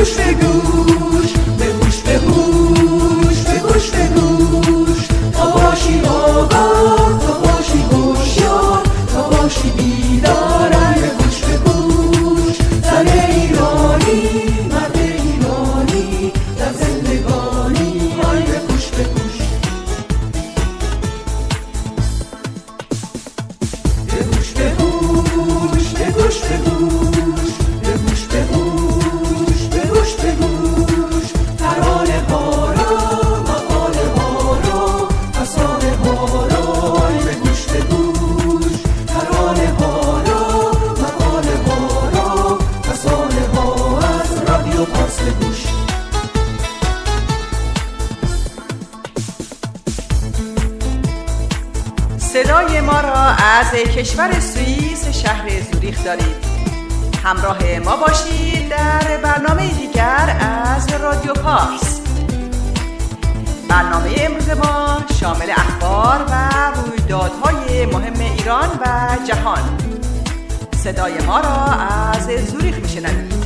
گوش به گوش، به گوش به گوش، به گوش به گوش، تا باشی آگاه، تا باشی هوشیار، تا باشی بیدار. به گوش به گوش، زن ایرانی، مرد ایرانی، در زندگانی. به گوش به گوش، به گوش به گوش، به گوش به گوش، به گوش به گوش، به گوش به گوش، ترانه ها را، مقاله ها را، افسانه ها را. به گوش به گوش، ترانه ها را، مقاله ها را، افسانه ها از رادیو پارس. به گوش صدای ما را از کشور سوئیس شهر زوریخ دارید. همراه ما باشید در برنامه دیگر از رادیو پارس. برنامه امروز ما شامل اخبار و رویدادهای مهم ایران و جهان. صدای ما را از زوریخ میشنوید.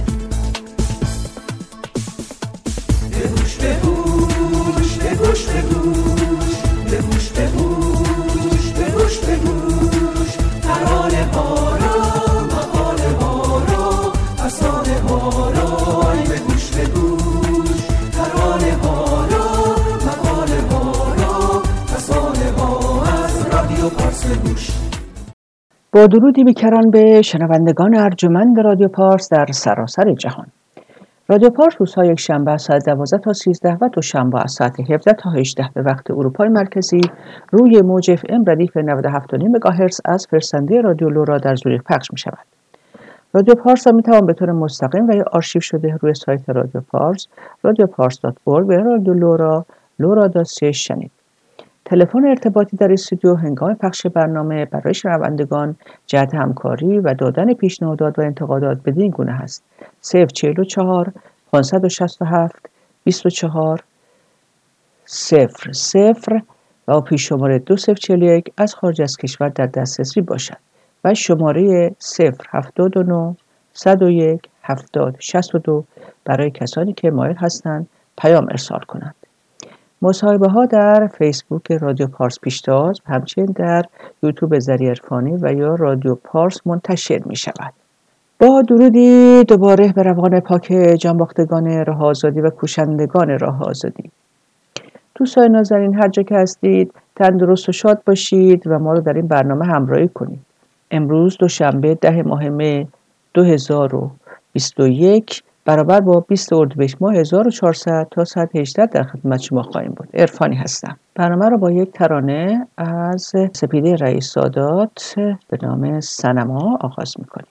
به گوش به گوش، به گوش به گوش، به گوش به گوش، به گوش به گوش، ترانه ها را، مقاله ها را، افسانه ها را. به گوش به گوش، ترانه ها را، مقاله ها را، افسانه ها از رادیو پارس. به گوش. با درودی بیکران به شنوندگان ارجمند رادیو پارس در سراسر جهان. رادیو پارس روزهای یک شنبه از ساعت 12 تا 13 و دوشنبه از ساعت 17 تا 18 به وقت اروپای مرکزی روی موج FM ردیف 97.5 مگاهرتز از فرستنده رادیو لورا در زوریخ پخش می شود. رادیو پارس را می توان به طور مستقیم و یا آرشیو شده روی سایت رادیو پارس radiopars.org و رادیو لورا lora.ch شنید. تلفن ارتباطی در استودیو هنگام پخش برنامه برای شنوندگان جهت همکاری و دادن پیشنهادات و انتقادات بدین گونه است: 044 567 24 00 و پیش شماره 2041 از خارج از کشور در دسترسی باشد و شماره 079 101 70 62 برای کسانی که مایل هستند پیام ارسال کنند. مصاحبه ها در فیسبوک رادیو پارس پیشتاز و همچنین در یوتیوب ذریع عرفانی و یا رادیو پارس منتشر می شود. با درودی دوباره به روان پاک جانباختگان راه آزادی و کوشندگان راه آزادی. دوستان نازنین، هر جا که هستید تندرست و شاد باشید و ما رو در این برنامه همراهی کنید. امروز دوشنبه 10 ماه مه 2021 برابر با 20 اردیبهشت ماه 1400 تا ساعت 18 در خدمت شما خواهیم بود. عرفانی هستم. برنامه رو با یک ترانه از سپیده رئیس سادات به نام صنما آغاز می‌کنیم.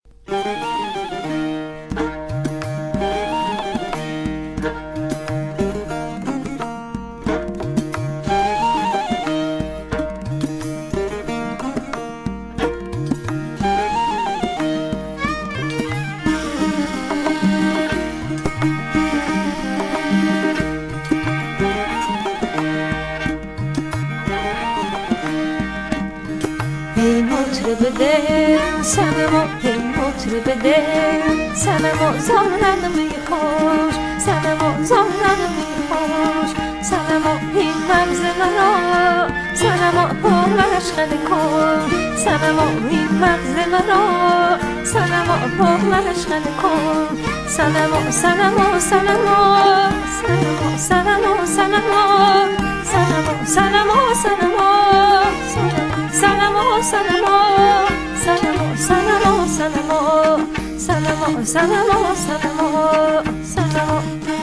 صنما هی مطرب دل، صنما زارن میخوش، صنما زارن میخوش، صنما هی مغز مرا، صنما پرش خنده کن، صنما هی مغز مرا، صنما پرش خنده کن، صنما صنما صنما صنما صنما صنما صنما صنما صنما صنما صنما Sanamo, sanamo, sanamo, sanamo, sanamo, sanamo, sanamo.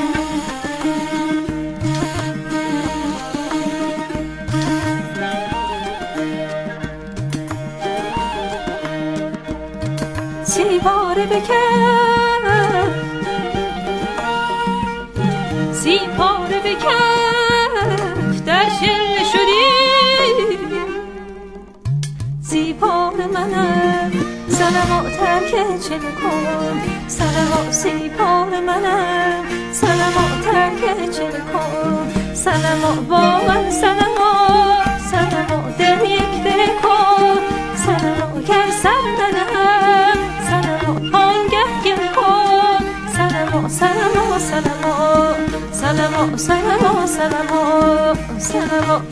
سیباره بکن، سیباره بکن، در شل شدی. سیپار منم صنما ترک چه کن، صنما سیپار منم صنما ترک چه کن، صنما با من صنما صنما دل یک دل کن، صنما گر سر ندهم صنما آنگه گل کن، صنما صنما سنما سنما سنما سنما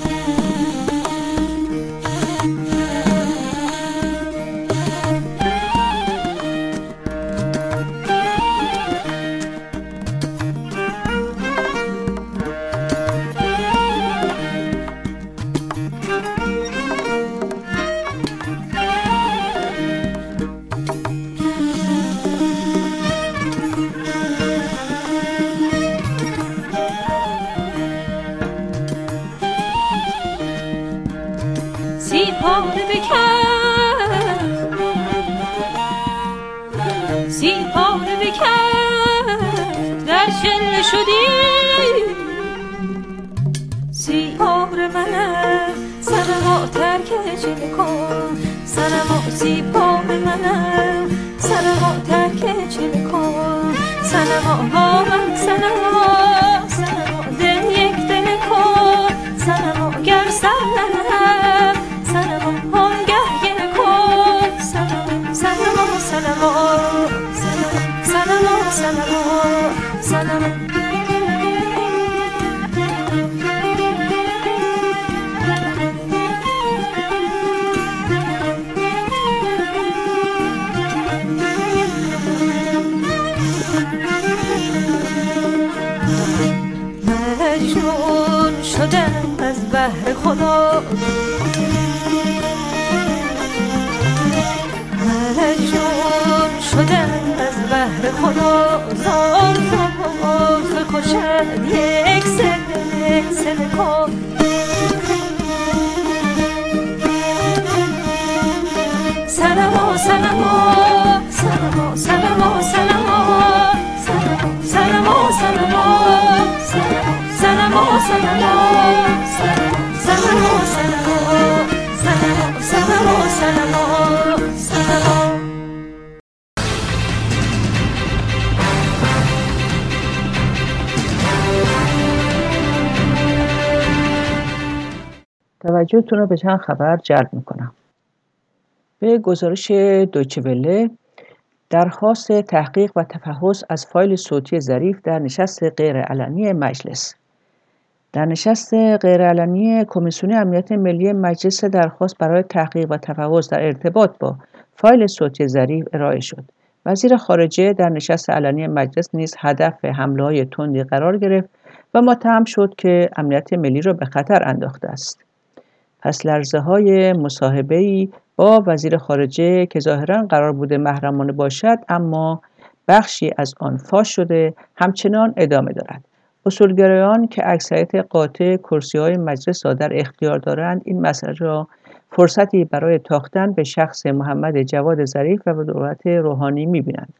سیپاره بکن سیپاره بکن در چله شدی سیپاره منم سنما ترک چله کن سنما سیپاره منم سنما ترک چله کن سنما با من سنما سنما دل یک دل کن سنما گر سر ننم سنما آنگه گل کن سنما سنما سنما سنما سنما سنما مجنون شدم از بحر خدا مجنون شدم از بحر خدا زلف کشد یک سل کن سنما سنما سنما سنما سنما سنما سنما سنما سنما سنما سنما سنما سنما توجهتون رو به چند خبر جلب میکنم. به گزارش دویچه وله، درخواست تحقیق و تفحص از فایل صوتی ظریف در نشست غیرعلنی مجلس. در نشست غیرعلنی کمیسیون امنیت ملی مجلس درخواست برای تحقیق و تفحص در ارتباط با فایل صوتی ظریف ارائه شد. وزیر خارجه در نشست علنی مجلس نیز هدف حمله‌های تندی قرار گرفت و متهم شد که امنیت ملی را به خطر انداخته است. پس لرزه‌های مصاحبه‌ای با وزیر خارجه که ظاهراً قرار بوده محرمانه باشد اما بخشی از آن فاش شده همچنان ادامه دارد. اصولگرایان که اکثریت قاطع کرسی‌های مجلس را در اختیار دارند این مسئله را فرصتی برای تاختن به شخص محمد جواد ظریف و دولت روحانی می‌بینند.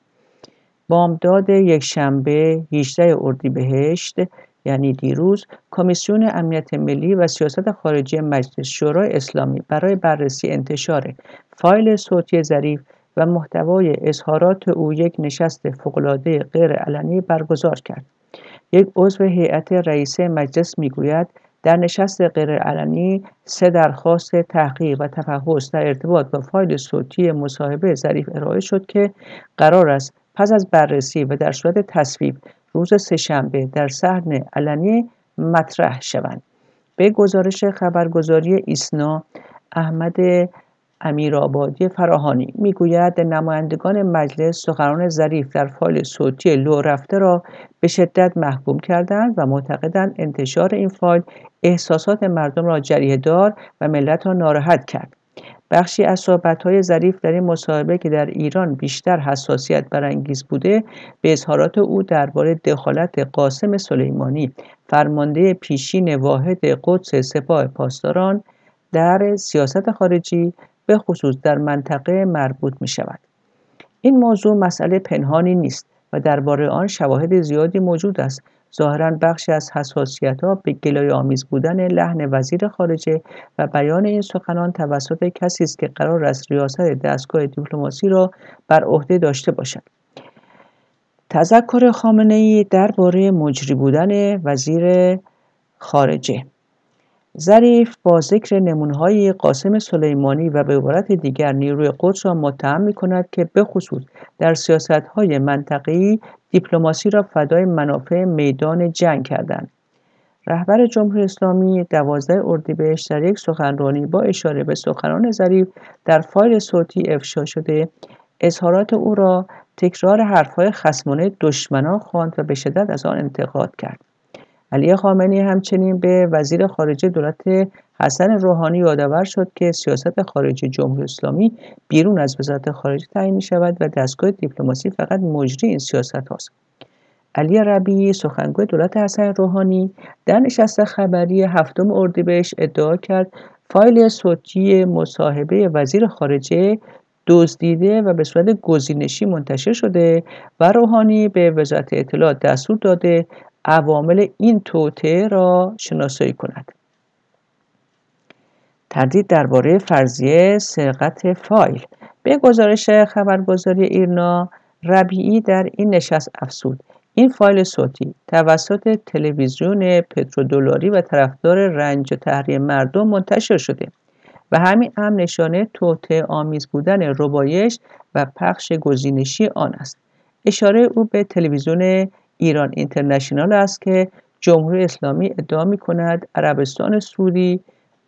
بامداد یکشنبه 18 اردیبهشت یعنی دیروز کمیسیون امنیت ملی و سیاست خارجی مجلس شورای اسلامی برای بررسی انتشار فایل صوتی ظریف و محتوای اظهارات او یک نشست فوق‌العاده غیرعلنی برگزار کرد. یک عضو هیئت رئیسه مجلس میگوید در نشست غیرعلنی 3 درخواست تحقیق و تفحص در ارتباط با فایل صوتی مصاحبه ظریف ارائه شد که قرار است پس از بررسی و در صورت تصویب روز سه‌شنبه در صحن علنی مطرح شوند. به گزارش خبرگزاری ایسنا، احمد امیرآبادی فراهانی میگوید نمایندگان مجلس سخنان ظریف در فایل صوتی لو رفته را به شدت محکوم کردند و معتقدند انتشار این فایل احساسات مردم را جریحه‌دار و ملت را ناراحت کرد. بخشی از صحبت‌های ظریف در این مصاحبه که در ایران بیشتر حساسیت برانگیز بوده به اظهارات او درباره دخالت قاسم سلیمانی فرمانده پیشین واحد قدس سپاه پاسداران در سیاست خارجی به خصوص در منطقه مربوط می شود. این موضوع مسئله پنهانی نیست و درباره آن شواهد زیادی موجود است. ظاهراً بخشی از حساسیت‌ها به گلایه‌آمیز بودن لحن وزیر خارجه و بیان این سخنان توسط کسی است که قرار است ریاست دستگاه دیپلماسی را بر عهده داشته باشد. تذکر خامنه‌ای درباره مجری بودن وزیر خارجه. ظریف با ذکر نمونه‌های قاسم سلیمانی و به عبارت دیگر نیروی قدس را متهم می‌کند که به خصوص در سیاست‌های منطقه‌ای دیپلماسی را فدای منافع میدان جنگ کردند. رهبر جمهوری اسلامی 12 اردیبهشت در یک سخنرانی با اشاره به سخنان ظریف در فایل صوتی افشا شده اظهارات او را تکرار حرف‌های خصمانه دشمنان خواند و به شدت از آن انتقاد کرد. علی خامنه‌ای همچنین به وزیر خارجه دولت حسن روحانی یادآور شد که سیاست خارجی جمهوری اسلامی بیرون از وزارت خارجه تعیین می‌شود و دستگاه دیپلماسی فقط مجری این سیاست هاست. علی ربیعی سخنگوی دولت حسن روحانی در نشست خبری 7 اردیبهشت ادعا کرد فایل صوتی مصاحبه وزیر خارجه دزدیده و به صورت گزینشی منتشر شده و روحانی به وزارت اطلاعات دستور داده عوامل این توطئه را شناسایی کند. تردید درباره فرضیه سرقت فایل. به گزارش خبرگزاری ایرنا، ربیعی در این نشست افزود این فایل صوتی توسط تلویزیون پترودلاری و طرفدار رنج و تحریم مردم منتشر شده و همین هم نشانه توطئه آمیز بودن ربایش و پخش گزینشی آن است. اشاره او به تلویزیون ایران اینترنشنال است که جمهوری اسلامی ادعا می‌کند عربستان سعودی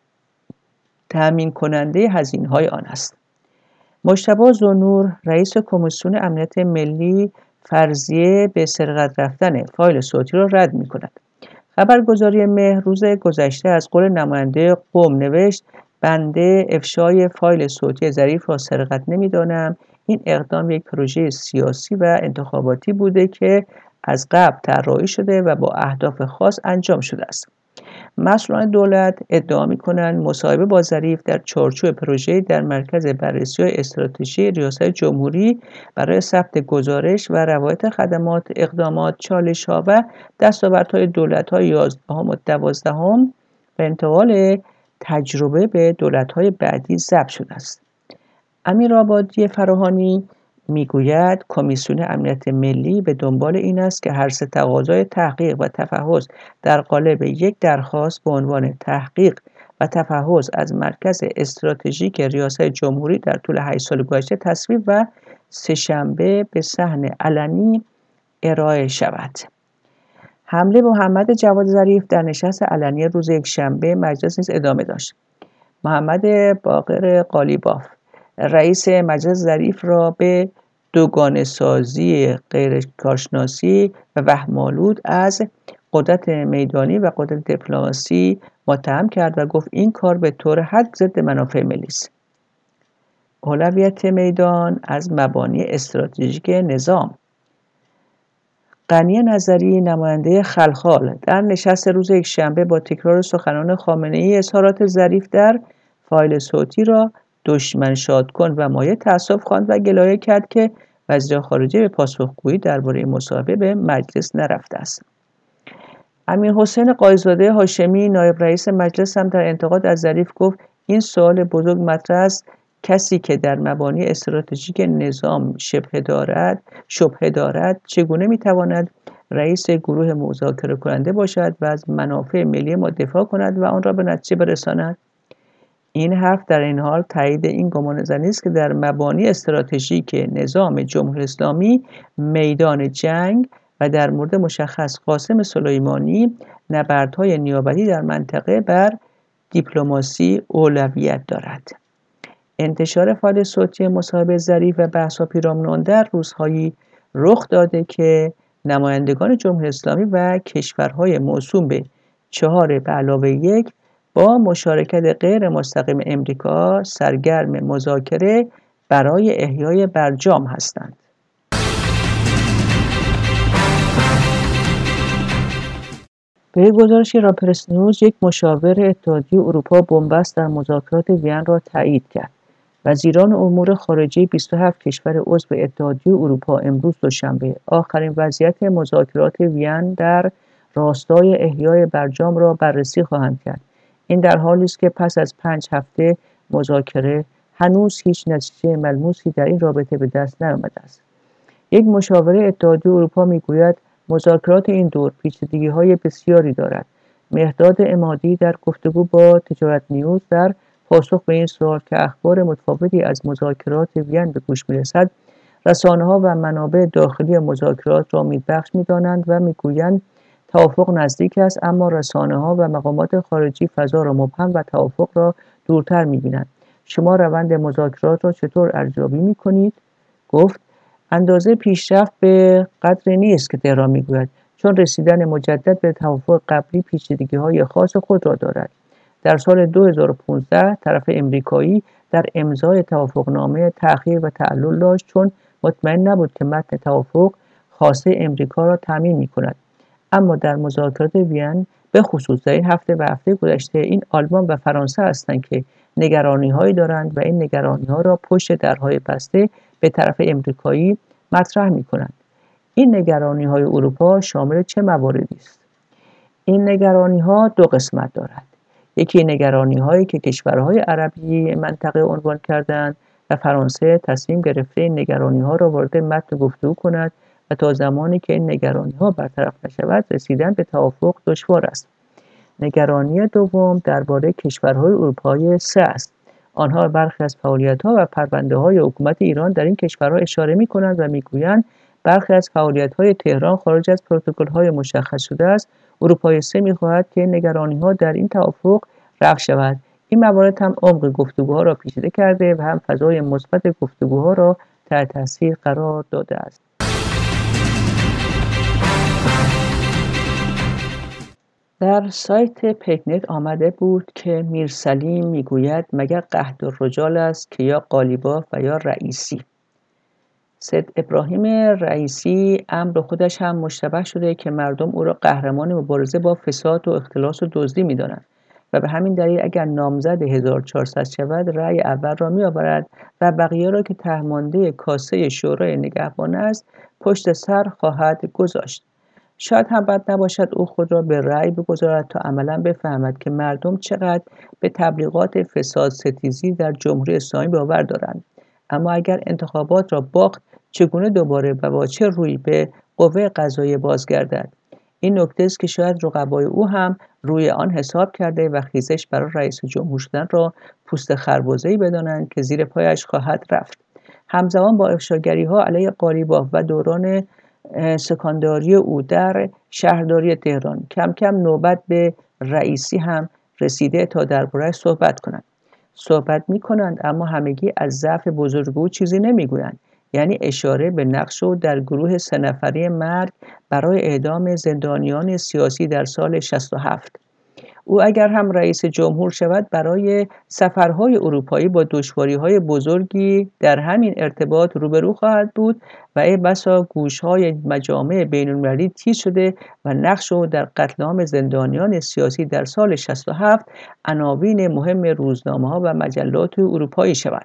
تأمین کننده هزینه‌های آن است. مجتبی ذوالنور رئیس کمیسیون امنیت ملی فرضیه به سرقت رفتن فایل صوتی را رد می‌کند. خبرگزاری مهر روز گذشته از قول نماینده قم نوشت بنده افشای فایل صوتی ظریف را سرقت نمی‌دانم. این اقدام یک پروژه سیاسی و انتخاباتی بوده که از قبل طراحی شده و با اهداف خاص انجام شده است. مسئولان دولت ادعا می‌کنند مصاحبه با ظریف در چارچوب پروژه‌ای در مرکز بررسی‌های استراتژی ریاست جمهوری برای ثبت گزارش و روایت خدمات، اقدامات، چالش‌ها و دستاوردهای دولت‌های 11 و 12 و انتقال تجربه به دولت‌های بعدی ضبط شده است. امیرآبادی فراهانی میگوید کمیسیون امنیت ملی به دنبال این است که هر سه تقاضای تحقیق و تفحص در قالب یک درخواست به عنوان تحقیق و تفحص از مرکز استراتژیک ریاست جمهوری در طول 8 سال گذشته تصویب و سه‌شنبه به صحن علنی ارائه شود. حمله محمد جواد ظریف در نشست علنی روز یکشنبه مجلس نیز ادامه داشت. محمد باقر قالیباف رئیس مجلس ظریف را به دوگانه‌سازی غیرکارشناسی و وهم‌آلود از قدرت میدانی و قدرت دیپلماسی متهم کرد و گفت این کار به طور حد ضد منافع ملی است. اولویت میدان از مبانی استراتژیک نظام. غنی نظری نماینده خلخال در نشست روز یکشنبه با تکرار سخنان خامنه‌ای اظهارات ظریف در فایل صوتی را دشمن شادکن و مایه تعصب خواند و گلایه کرد که وزیر خارجه به پاسخگویی درباره مصاحبه به مجلس نرفته است. امیرحسین قایزاده هاشمی نایب رئیس مجلس هم در انتقاد از ظریف گفت این سوال بزرگ مطرح است کسی که در مبانی استراتژیک نظام شبهه دارد چگونه میتواند رئیس گروه مذاکره کننده باشد و از منافع ملی ما دفاع کند و آن را به نتیجه برساند؟ این حرف در این حال تایید این گمانه‌زنی است که در مبانی استراتژیک نظام جمهوری اسلامی میدان جنگ و در مورد مشخص قاسم سلیمانی نبردهای نیابتی در منطقه بر دیپلماسی اولویت دارد. انتشار فایل صوتی مصاحبه ظریف و بحث‌ها پیرامون در روزهایی رخ داده که نمایندگان جمهوری اسلامی و کشورهای موسوم به 4+1 با مشارکت غیر مستقیم امریکا سرگرم مذاکره برای احیای برجام هستند. به گزارش راپرس نیوز، یک مشاور اتحادیه اروپا بنبست در مذاکرات وین را تایید کرد. وزیران امور خارجه 27 کشور عضو اتحادیه اروپا امروز دوشنبه آخرین وضعیت مذاکرات وین در راستای احیای برجام را بررسی خواهند کرد. این در حالی است که پس از 5 هفته مذاکره هنوز هیچ نتیجه ملموسی در این رابطه به دست نیامده است. یک مشاور اتحادیه اروپا میگوید مذاکرات این دور پیچیدگی‌های بسیاری دارد. مهرداد عمادی در گفتگو با تجارت نیوز در پاسخ به این سوال که اخبار متفاوتی از مذاکرات وین به گوش می‌رسد، رسانه‌ها و منابع داخلی مذاکرات را امیدبخش می‌دانند و می‌گویند توافق نزدیک است، اما رسانه‌ها و مقامات خارجی فضا را مبهم و توافق را دورتر می‌بینند. شما روند مذاکرات را چطور ارزیابی می‌کنید؟ گفت اندازه پیشرفت به قدری نیست که تهران می‌گوید، چون رسیدن مجدد به توافق قبلی پیچیدگی‌های خاص خود را دارد. در سال 2015 طرف امریکایی در امضای توافقنامه تأخیر و تعلل داشت، چون مطمئن نبود که متن توافق خواسته امریکا را تامین می‌کند. اما در مذاکرات وین به خصوص در این هفته و هفته گذشته این آلمان و فرانسه هستند که نگرانی‌هایی دارند و این نگرانی‌ها را پشت درهای بسته به طرف امریکایی مطرح می‌کنند. این نگرانی‌های اروپا شامل چه مواردی است؟ این نگرانی‌ها دو قسمت دارد. یکی نگرانی‌هایی که کشورهای عربی منطقه عنوان کردند و فرانسه تصمیم گرفته این نگرانی‌ها را وارد متن گفتگو کند و تا زمانی که این نگرانی‌ها برطرف نشود رسیدن به توافق دشوار است. نگرانی دوم درباره کشورهای اروپایی سه است. آنها برخی از فعالیت‌ها و پرونده‌های حکومت ایران در این کشورها اشاره می‌کنند و می‌گویند برخی از فعالیت‌های تهران خارج از پروتکل‌های مشخص شده است. اروپای سه می‌خواهد که نگرانی‌ها در این توافق رفع شود. این موارد هم عمق گفتگوها را پیچیده کرده و هم فضای مثبت گفتگوها را تحت تاثیر قرار داده است. در سایت پیکنت آمده بود که میرسلیم میگوید مگر قحطالرجال است که یا قالیباف و یا رئیسی. سید ابراهیم رئیسی امر خودش هم مشتبه شده که مردم او را قهرمان مبارزه با فساد و اختلاس و دزدی می‌دانند و به همین دلیل اگر نامزد 1400 شود رأی اول را می‌آورد و بقیه را که تهمانده کاسه شورای نگهبان است پشت سر خواهد گذاشت. شاید هم بد نباشد او خود را به رأی بگذارد تا عملاً بفهمد که مردم چقدر به تبلیغات فساد ستیزی در جمهوری اسلامی باور دارند. اما اگر انتخابات را باخت چگونه دوباره و با چه روی به قوه قضاییه بازگردد؟ این نکته است که شاید رقبای او هم روی آن حساب کرده و خیزش برای رئیس جمهور شدن را پوست خربزه‌ای بدانند که زیر پایش خواهد رفت. همزمان با افشاگری‌ها علیه قالیباف و دوران سکانداری او در شهرداری تهران کم کم نوبت به رئیسی هم رسیده تا درباره‌اش صحبت کنند. صحبت می‌کنند اما همگی از ضعف بزرگ او چیزی نمی‌گویند، یعنی اشاره به نقش او در گروه 3 نفره مرگ برای اعدام زندانیان سیاسی در سال 67. او اگر هم رئیس جمهور شود برای سفرهای اروپایی با دشواری‌های بزرگی در همین ارتباط روبرو خواهد بود و ای بسا گوش‌های مجامع بین‌المللی تیز شده و نقش او در قتل عام زندانیان سیاسی در سال 67 عناوین مهم روزنامه‌ها و مجلات اروپایی شود.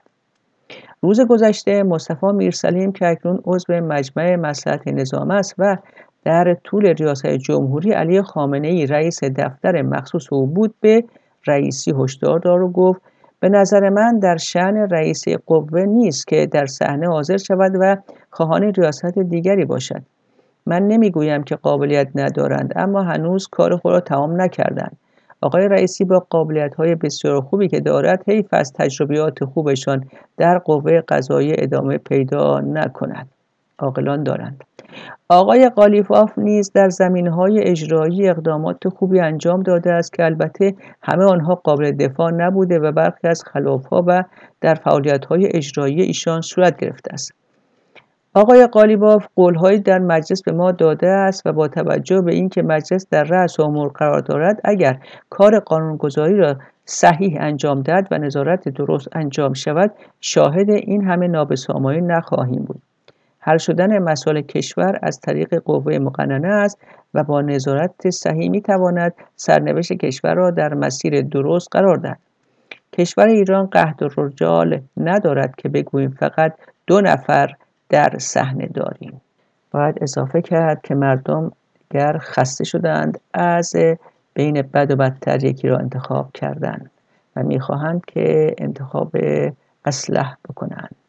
روز گذشته مصطفی میرسلیم که اکنون عضو مجمع مصلحت نظام است و در طول ریاست جمهوری علی خامنه‌ای رئیس دفتر مخصوص او بود به رئیسی هشدار داد و گفت به نظر من در شأن رئیس قوه نیست که در صحنه حاضر شود و خواهان ریاست دیگری باشد. من نمیگویم که قابلیت ندارند اما هنوز کار خود را تمام نکردند. آقای رئیسی با قابلیت‌های بسیار خوبی که دارد حیف از تجربیات خوبشان در قوه قضاییه ادامه پیدا نکند. عاقلان دارند. آقای قالیباف نیز در زمینه‌های اجرایی اقدامات خوبی انجام داده است که البته همه آنها قابل دفاع نبوده و برخی از خلاف‌ها و در فعالیت‌های اجرایی ایشان صورت گرفته است. آقای قالیباف قول‌هایی در مجلس به ما داده است و با توجه به اینکه مجلس در رأس امور قرار دارد اگر کار قانونگذاری را صحیح انجام داد و نظارت درست انجام شود شاهد این همه نابسامانی نخواهیم بود. حل شدن مسائل کشور از طریق قوه مقننه است و با نظارت صحیح می‌تواند سرنوشت کشور را در مسیر درست قرار دهد. کشور ایران قحطالرجال ندارد که بگوییم فقط 2 نفر در صحنه داریم. باید اضافه کرد که مردم گر خسته شدند از بین بد و بدتر یکی را انتخاب کردند و می‌خواهند که انتخاب اصلح بکنند.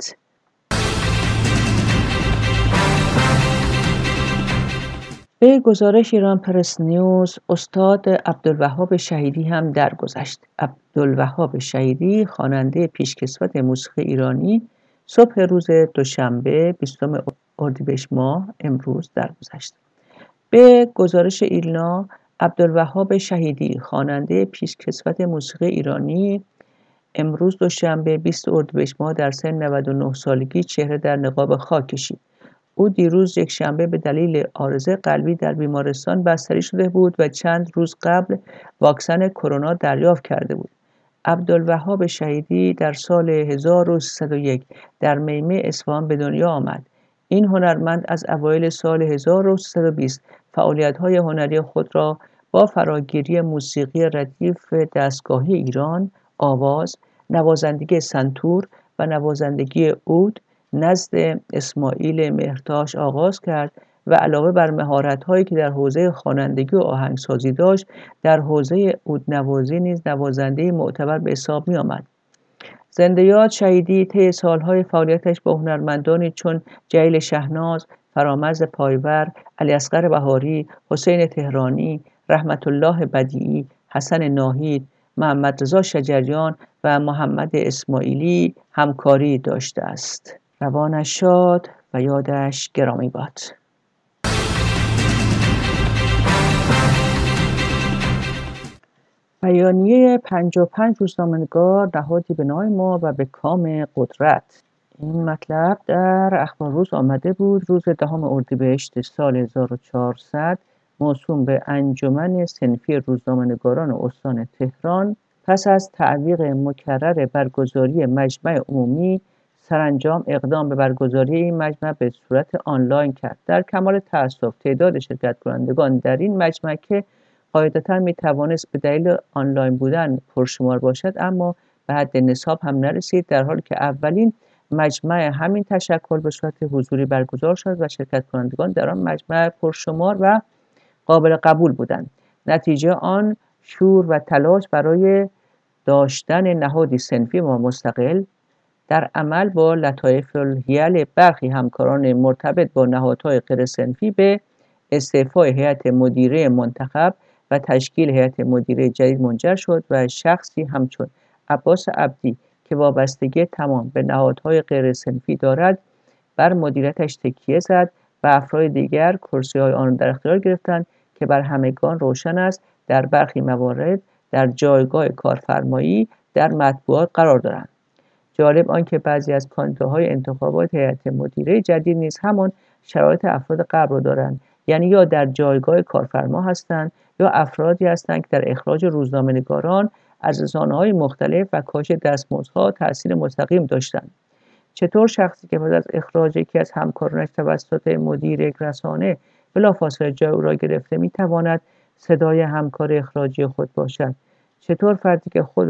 به گزارش ایران پرس نیوز استاد عبدالوهاب شهیدی هم درگذشت. عبدالوهاب شهیدی خواننده پیشکسوت موسیقی ایرانی صبح روز دوشنبه 20 اردیبهشت ماه امروز درگذشت. به گزارش ایلنا، عبدالوهاب شهیدی خواننده پیشکسوت موسیقی ایرانی امروز دوشنبه 20 اردیبهشت ماه در سن 99 سالگی چهره در نقاب خاک کشید. او دیروز یکشنبه به دلیل عارضه قلبی در بیمارستان بستری شده بود و چند روز قبل واکسن کرونا دریافت کرده بود. عبدالوهاب شهیدی در سال 1301 در میمه اصفهان به دنیا آمد. این هنرمند از اوایل سال 1320 فعالیت‌های هنری خود را با فراگیری موسیقی ردیف دستگاهی ایران، آواز، نوازندگی سنتور و نوازندگی عود نزد اسماعیل مهرتاش آغاز کرد و علاوه بر مهارت‌هایی که در حوزه خوانندگی و آهنگسازی داشت، در حوزه عودنوازی نیز نوازنده معتبر به حساب می‌آمد. زنده یاد شهیدی طی سالهای فعالیتش با هنرمندانی چون جلیل شهناز، فرامرز پایور، علیاصغر بهاری، حسین تهرانی، رحمت الله بدیعی، حسن ناهید، محمدرضا شجریان و محمد اسماعیلی همکاری داشته است. روانش شاد و یادش گرامی باد. بیانیه 55 روزنامه‌نگار نهادی به نام ما و به کام قدرت. این مطلب در اخبار روز آمده بود روز 10 اردیبهشت سال 1400 موسوم به انجمن صنفی روزنامه‌نگاران استان تهران پس از تعویق مکرر برگزاری مجمع عمومی سرانجام اقدام به برگزاری این مجمع به صورت آنلاین کرد. در کمال تأسف تعداد شرکت کنندگان در این مجمع که قاعدتاً میتوانست به دلیل آنلاین بودن پرشمار باشد اما به حد نصاب هم نرسید، در حالی که اولین مجمع همین تشکل به صورت حضوری برگزار شد و شرکت کنندگان در آن مجمع پرشمار و قابل قبول بودند. نتیجه آن شور و تلاش برای داشتن نهادی صنفی و مستقل در عمل با لطایف الحیل برخی همکاران مرتبط با نهادهای غیر صنفی به استعفای هیئت مدیره منتخب و تشکیل هیئت مدیره جدید منجر شد و شخصی همچون عباس عبدی که وابستگی تمام به نهادهای غیر صنفی دارد بر مدیریتش تکیه زد و افراد دیگر کرسی‌های آن را در اختیار گرفتند که بر همگان روشن است در برخی موارد در جایگاه کارفرمایی در مطبوعات قرار دارند. جالب آنکه بعضی از کاندیداهای انتخابات هیئت مدیره جدید نیز همان شرایط افراد قبل را دارند، یعنی یا در جایگاه کارفرما هستند یا افرادی هستند که در اخراج روزنامه‌نگاران از رسانه‌های مختلف و کاهش دستمزدها تأثیر مستقیم داشتند. چطور شخصی که پس از اخراج یکی از همکارانش توسط مدیر یک رسانه بلافاصله جای او را گرفته میتواند صدای همکار اخراجی خود باشد؟ چطور فردی که خود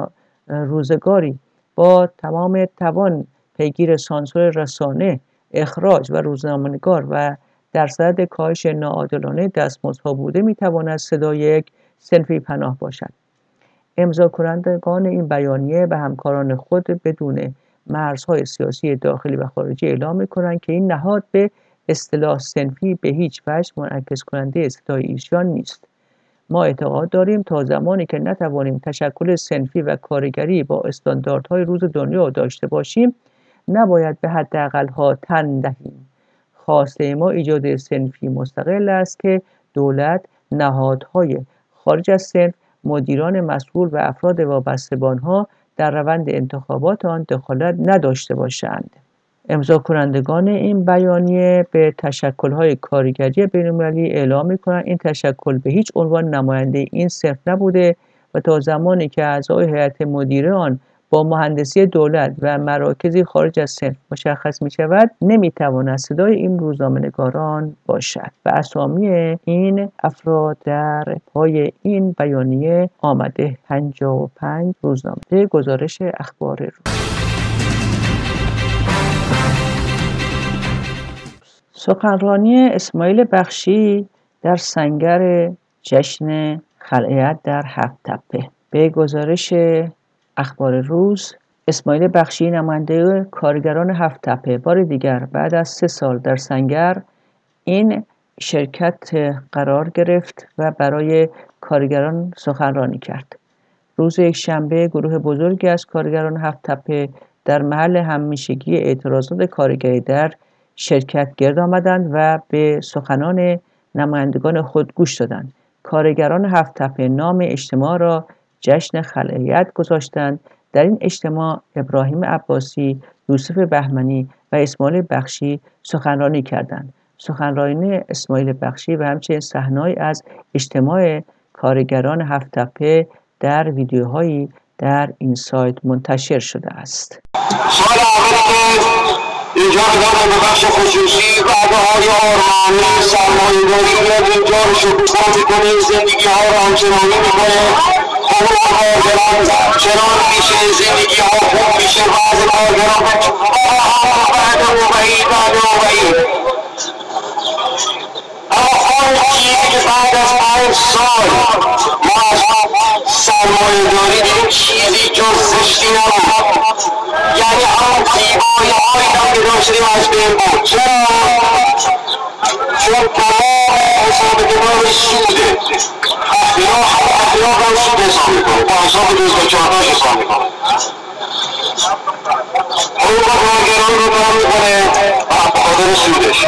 روزگاری با تمام توان پیگیر سانسور رسانه، اخراج و روزنامه‌نگار و در صدد کاهش ناعادلانه دستمزدها بوده میتواند صدای یک صنفی پناه باشد؟ امضا کنندگان این بیانیه به همکاران خود بدون مرزهای سیاسی داخلی و خارجی اعلام می‌کنند که این نهاد به اصطلاح صنفی به هیچ وجه منعکس کننده صدای ایشان نیست. ما اعتقاد داریم تا زمانی که نتوانیم تشکل صنفی و کارگری با استانداردهای روز دنیا داشته باشیم نباید به حداقل‌ها تن دهیم. خواسته ما ایجاد صنفی مستقل است که دولت، نهادهای خارج از صنف، مدیران مسئول و افراد وابسته به آنها در روند انتخابات آن دخالت نداشته باشند. امضا کنندگان این بیانیه به تشکل‌های کارگری بین‌المللی اعلام می‌کنند این تشکل به هیچ عنوان نماینده این صنف نبوده و تا زمانی که اعضای هیئت مدیره آن با مهندسی دولت و مراکزی خارج از صنف مشخص می‌شود نمی‌تواند صدای این روزنامه‌نگاران باشد و اسامی این افراد در پای این بیانیه آمده. 55 روزنامه. گزارش اخبار روز. سخنرانی اسماعیل بخشی در سنگر جشن خلعیت در هفت‌تپه. به گزارش اخبار روز، اسماعیل بخشی نماینده کارگران هفت‌تپه بار دیگر بعد از 3 سال در سنگر این شرکت قرار گرفت و برای کارگران سخنرانی کرد. روز یکشنبه گروه بزرگی از کارگران هفت‌تپه در محل هممیشگی اعتراضات کارگری در شرکت گرد آمدند و به سخنان نمایندگان خود گوش دادند. کارگران هفت تپه نام اجتماع را جشن خلاقیت گذاشتند. در این اجتماع ابراهیم عباسی، یوسف بهمنی و اسماعیل بخشی سخنرانی کردند. سخنرانی اسماعیل بخشی و همچنین صحنه‌ای از اجتماع کارگران هفت تپه در ویدیوهایی در این سایت منتشر شده است. سال اولی که اینجا میدم به بخش خصوصی وعده‌های آرمانی سرمایه‌داری میاد اینجا رو شکوفا میکنه، زندگی ها رو همچنانی میکنه، حقوق کارگران چنان میشه، زندگی ها خوب میشه، بعض کارگران بعد و بعید اما خواهد چیزی که بعد از 5 سال ما از سرمایه داری دیدیم چیزی جز زشتی نبود، یعنی همون زیبایی هایی هم که داشتیم از بین بود. چون تمام حساب کتاب سوده، اخلاق هم سود حساب میکنه، با حساب دوست و چهارتاش حساب میکنه، حقوق کارگران رو کار میکنه و بخاطر سودش.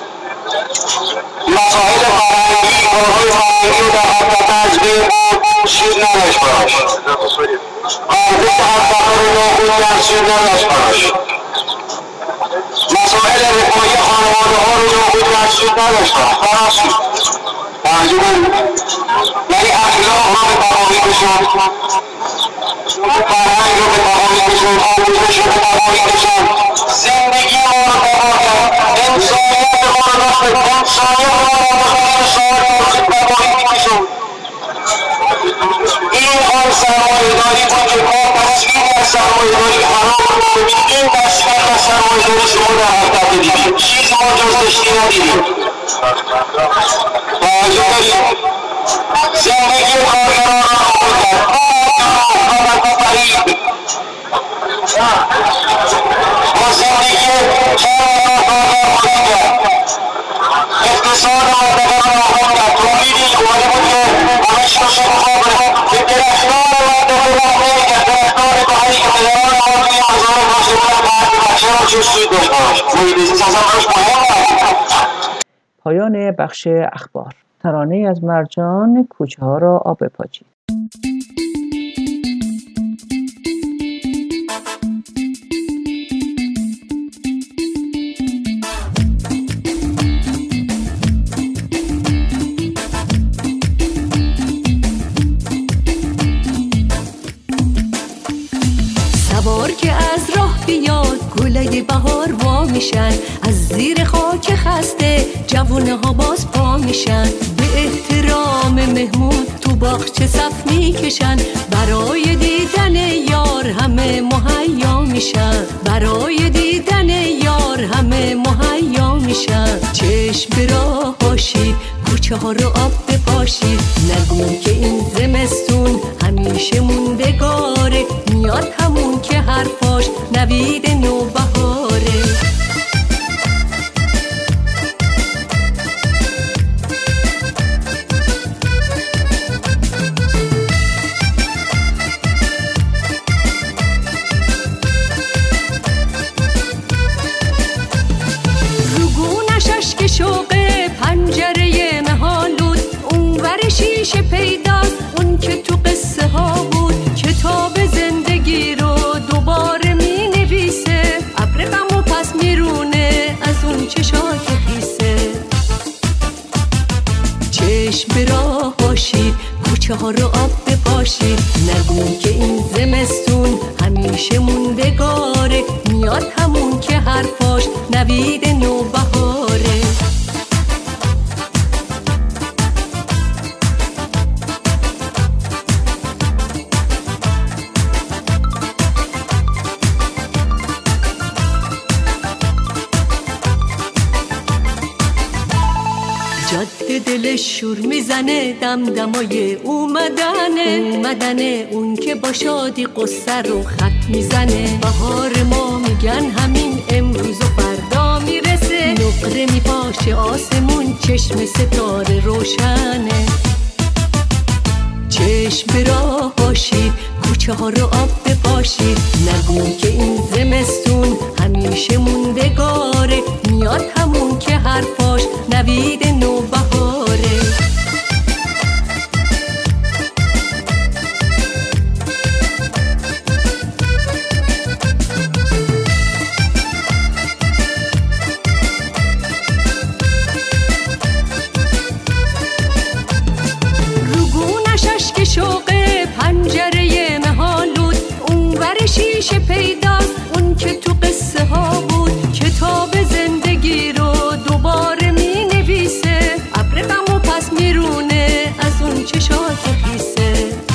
مسائل فرهنگی، کارهای فرهنگی رو در حقیقت از بین بود، سود نداشت براش. ارزش حقیقت رو ناخونی از سود نداشت براش. مسائل رفاهی خانواده ها رو ناخونی از سود نداشت براش. یعنی اخلاق رو به تقامی کشوند، فرهنگ رو به تقامی کشوند، آموزش رو به تقامی کشوند، زندگی ما رو تباه کرد، انسانیت ما رو نخت، انسانیت ما رو مخیر سال تباهی کشوند. این آن سرمایه‌داری بود که ما تصویری از سرمایه‌داری حرام رو ببینیم. این تصویر از سرمایه‌داری شما در حقیقت دیدیم، چیز ما جز زشتی ندیدیم. توجه داریم زندگی کارگران را نابود کرد، و فریب با زندگی چند کارگر خواهی کرد، اقتصاد منطقه را نابود کرد. تولیدی اومده بود که همه چی رو شکوفا کنه، که درختان منطقه را نمیکرد، درختان بهایی که پدران ما توی مزار باشه بودن بعد بچه را چه سود داشت براش، محیط زیست اصلا براش مهم نبود. پایان بخش اخبار. ترانه‌ای از مرجان، کوچه ها را آب بپاچید. سوار که از راه بیاد گله بهار وا میشن، از زیر خاک خسته جوونه ها باز پا میشن، به احترام مهمون تو باغچه صف میکشن، برای دیدن یار همه مهیا میشن، برای دیدن یار همه مهیا میشن. چشم به راه باشید، کوچه ها رو آب بپاشید، نگو که این زمستون همیشه موندگاره، میاد همون که حرفاش نوید نوبهاره. روگونشش که شوقه پنجره محالود، اون ور شیشه پیداست اون که تو قصه ها بود، کتاب زندگی رو دوباره می نویسه، ابر غم و پس میرونه از اون چشات خیسه. چشم به راه باشید، کوچه ها رو آب بپاشید، نگو که این زمستون همیشه موندگاره، میاد همون که حرفاش نوید نوبهاره. جاده دلش شور میزنه، دمدمای اومدنه اون که با شادی قصه رو خط میزنه. بهار ما میگن همین امروز و فردا میرسه، نقره میپاشه آسمون چشم ستاره روشنه. چشم به راه باشید، کوچه ها رو آب بپاشید، نگو که این زمستون همیشه موندگاره، میاد همون که حرفاش نوید نوبهاره. شوق پنجره مهالود، اون ور شیشه پیداست اون که تو قصه ها بود، کتاب زندگی رو دوباره می نویسه، ابر غم و پس میرونه از اون چشات خیسه.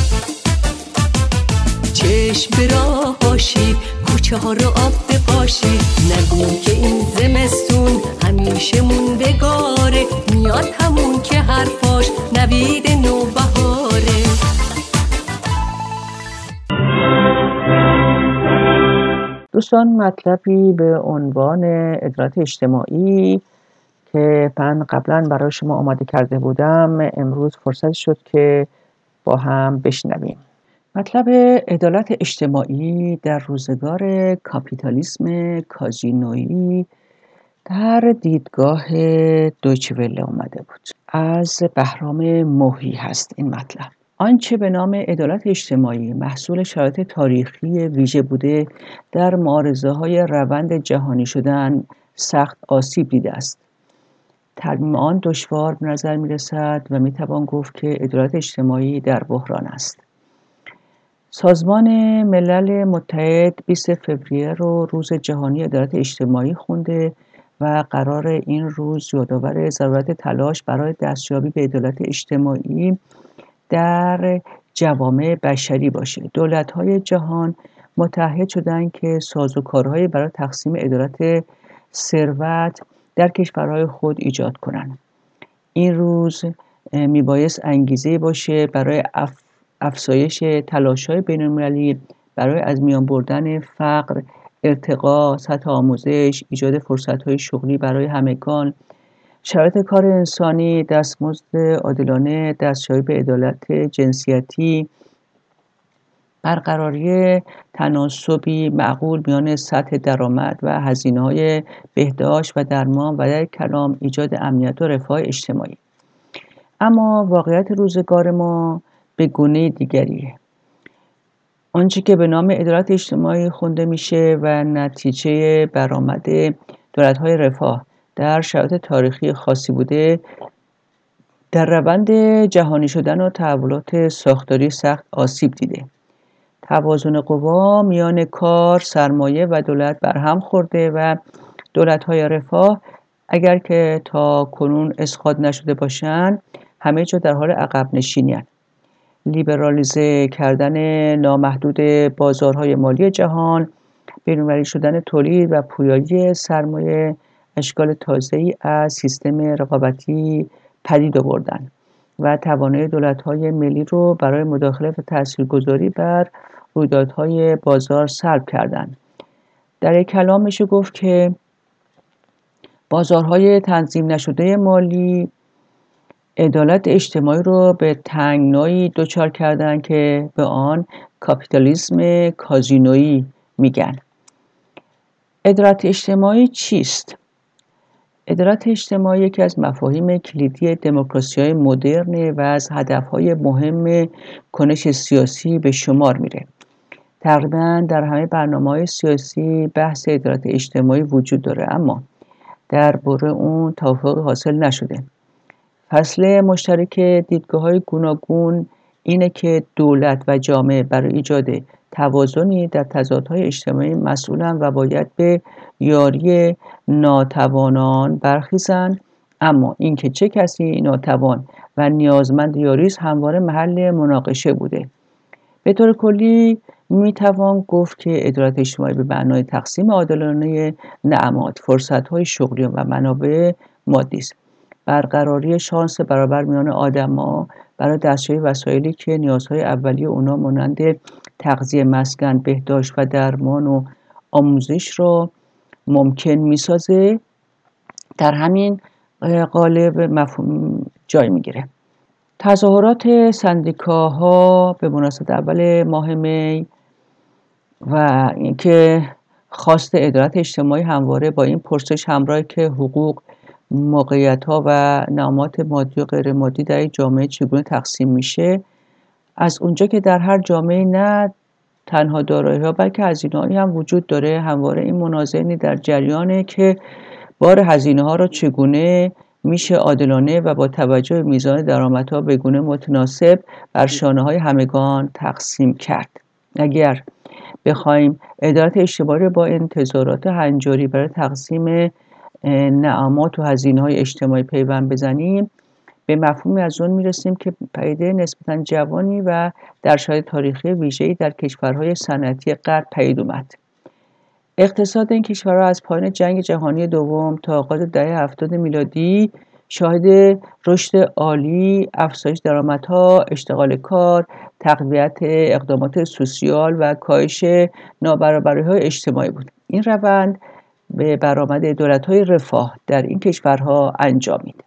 چشم به راه باشید، کوچه ها رو آب بپاشید، نگو که این زمستون همیشه موندگاره، میاد همون که حرفاش نوید نوبهاره. دوستان، مطلبی به عنوان عدالت اجتماعی که من قبلا برای شما آماده کرده بودم امروز فرصت شد که با هم بشنویم. مطلب عدالت اجتماعی در روزگار کاپیتالیسم کازینویی در دیدگاه دویچه وله اومده بود. از بهرام موحی هست این مطلب. آنچه به نام عدالت اجتماعی محصول شرایط تاریخی ویژه بوده، در معارضه‌های روند جهانی شدن سخت آسیب دیده است. ترمیم آن دشوار به نظر می‌رسد و می‌توان گفت که عدالت اجتماعی در بحران است. سازمان ملل متحد 20 فوریه رو روز جهانی عدالت اجتماعی خونده و قرار این روز یادآور ضرورت تلاش برای دستیابی به عدالت اجتماعی در جوامع بشری باشه. دولت‌های جهان متحد شدند که سازوکارهایی برای تقسیم عدالت ثروت در کشورهای خود ایجاد کنند. این روز میبایست انگیزه باشه برای افزایش تلاش‌های بین‌المللی برای از میان بردن فقر، ارتقا سطح آموزش، ایجاد فرصت‌های شغلی برای همگان، شرایط کار انسانی، دستمزد عادلانه، دستیابی به عدالت جنسیتی، برقراری تناسبی معقول میان سطح درآمد و هزینه‌های بهداشت و درمان و در کلام ایجاد امنیت و رفاه اجتماعی. اما واقعیت روزگار ما به گونه دیگریه. آنچه که به نام عدالت اجتماعی خونده میشه و نتیجه برآمد دولت‌های رفاه در شرایط تاریخی خاصی بوده، در روند جهانی شدن و تحولات ساختاری سخت آسیب دیده. توازن قوا میان کار، سرمایه و دولت برهم خورده و دولت‌های رفاه اگر که تا کنون اسقاط نشده باشند، همه جا در حال عقب نشینی‌اند. لیبرالیزه کردن نامحدود بازارهای مالی جهان، بین‌المللی شدن تولید و پویایی سرمایه اشکال تازه‌ای از سیستم رقابتی پدید آوردند و توانایی دولت‌های ملی رو برای مداخله و تاثیرگذاری بر رویدادهای بازار سلب کردند. در یک کلام میشه گفت که بازارهای تنظیم نشده مالی عدالت اجتماعی رو به تنگنایی دچار کردن که به آن کاپیتالیسم کازینویی میگن. عدالت اجتماعی چیست؟ عدالت اجتماعی یکی از مفاهیم کلیدی دموکراسی‌های مدرن و از هدف‌های مهم کنش سیاسی به شمار میره. تقریباً در همه برنامه‌های سیاسی بحث عدالت اجتماعی وجود داره، اما درباره اون توافق حاصل نشده. فصل مشترک دیدگاه‌های گوناگون اینه که دولت و جامعه برای ایجاد توازنی در تضادهای اجتماعی مسئولند و باید به یاری ناتوانان برخیزند، اما اینکه چه کسی ناتوان و نیازمند یاری است همواره محل مناقشه بوده. به طور کلی میتوان گفت که عدالت اجتماعی به معنای تقسیم عادلانه نعمات، فرصت‌های شغلی و منابع مادی است. برقراری شانس برابر میان آدم‌ها برای دستیابی وسایلی که نیازهای اولیه اونا مانند تغذیه، مسکن، بهداشت و درمان و آموزش را ممکن می‌سازه، در همین قالب مفهوم جای می‌گیره. تظاهرات سندیکاها به مناسبت اول ماه می و اینکه خواست عدالت اجتماعی همواره با این پرسش همراه که حقوق، موقعیت‌ها و نعمات مادی و غیر مادی در این جامعه چگونه تقسیم میشه، از اونجا که در هر جامعه نه تنها دارایی‌ها بلکه هزینه‌هایی هم وجود داره، همواره این منازعه در جریانه که بار هزینه‌ها را چگونه میشه عادلانه و با توجه به میزان درآمدها به گونه متناسب بر شانه‌های همگان تقسیم کرد. اگر بخوایم عدالت اجتماعی را با انتظارات هنجاری برای تقسیم نعمات و هزینه‌های اجتماعی پیوند بزنیم، به مفهومی از اون میرسیم که پدیده نسبتاً جوانی و در شرایط تاریخی ویژه‌ای در کشورهای صنعتی غرب پدید اومد. اقتصاد این کشورها از پایان جنگ جهانی دوم تا آغاز دهه 70 میلادی شاهد رشد عالی، افزایش درآمدها، اشتغال کار، تقویت اقدامات سوسیال و کاهش نابرابری‌های اجتماعی بود. این روند به برآمد دولت‌های رفاه در این کشورها انجامید.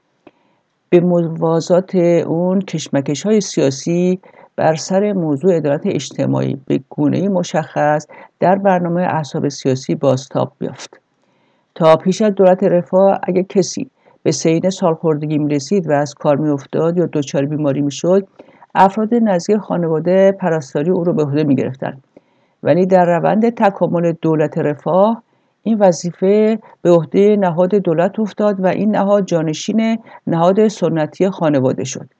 به موازات اون کشمکش‌های سیاسی بر سر موضوع عدالت اجتماعی به گونه‌ای مشخص در برنامه احزاب سیاسی بازتاب یافت. تا پیش از دولت رفاه اگر کسی به سن سالخوردگی می‌رسید و از کار می‌افتاد یا دچار بیماری می‌شد، افراد نزدیک خانواده پرستاری او را به عهده می‌گرفتند. ولی در روند تکامل دولت رفاه این وظیفه به عهده نهاد دولت افتاد و این نهاد جانشین نهاد سنتی خانواده شد.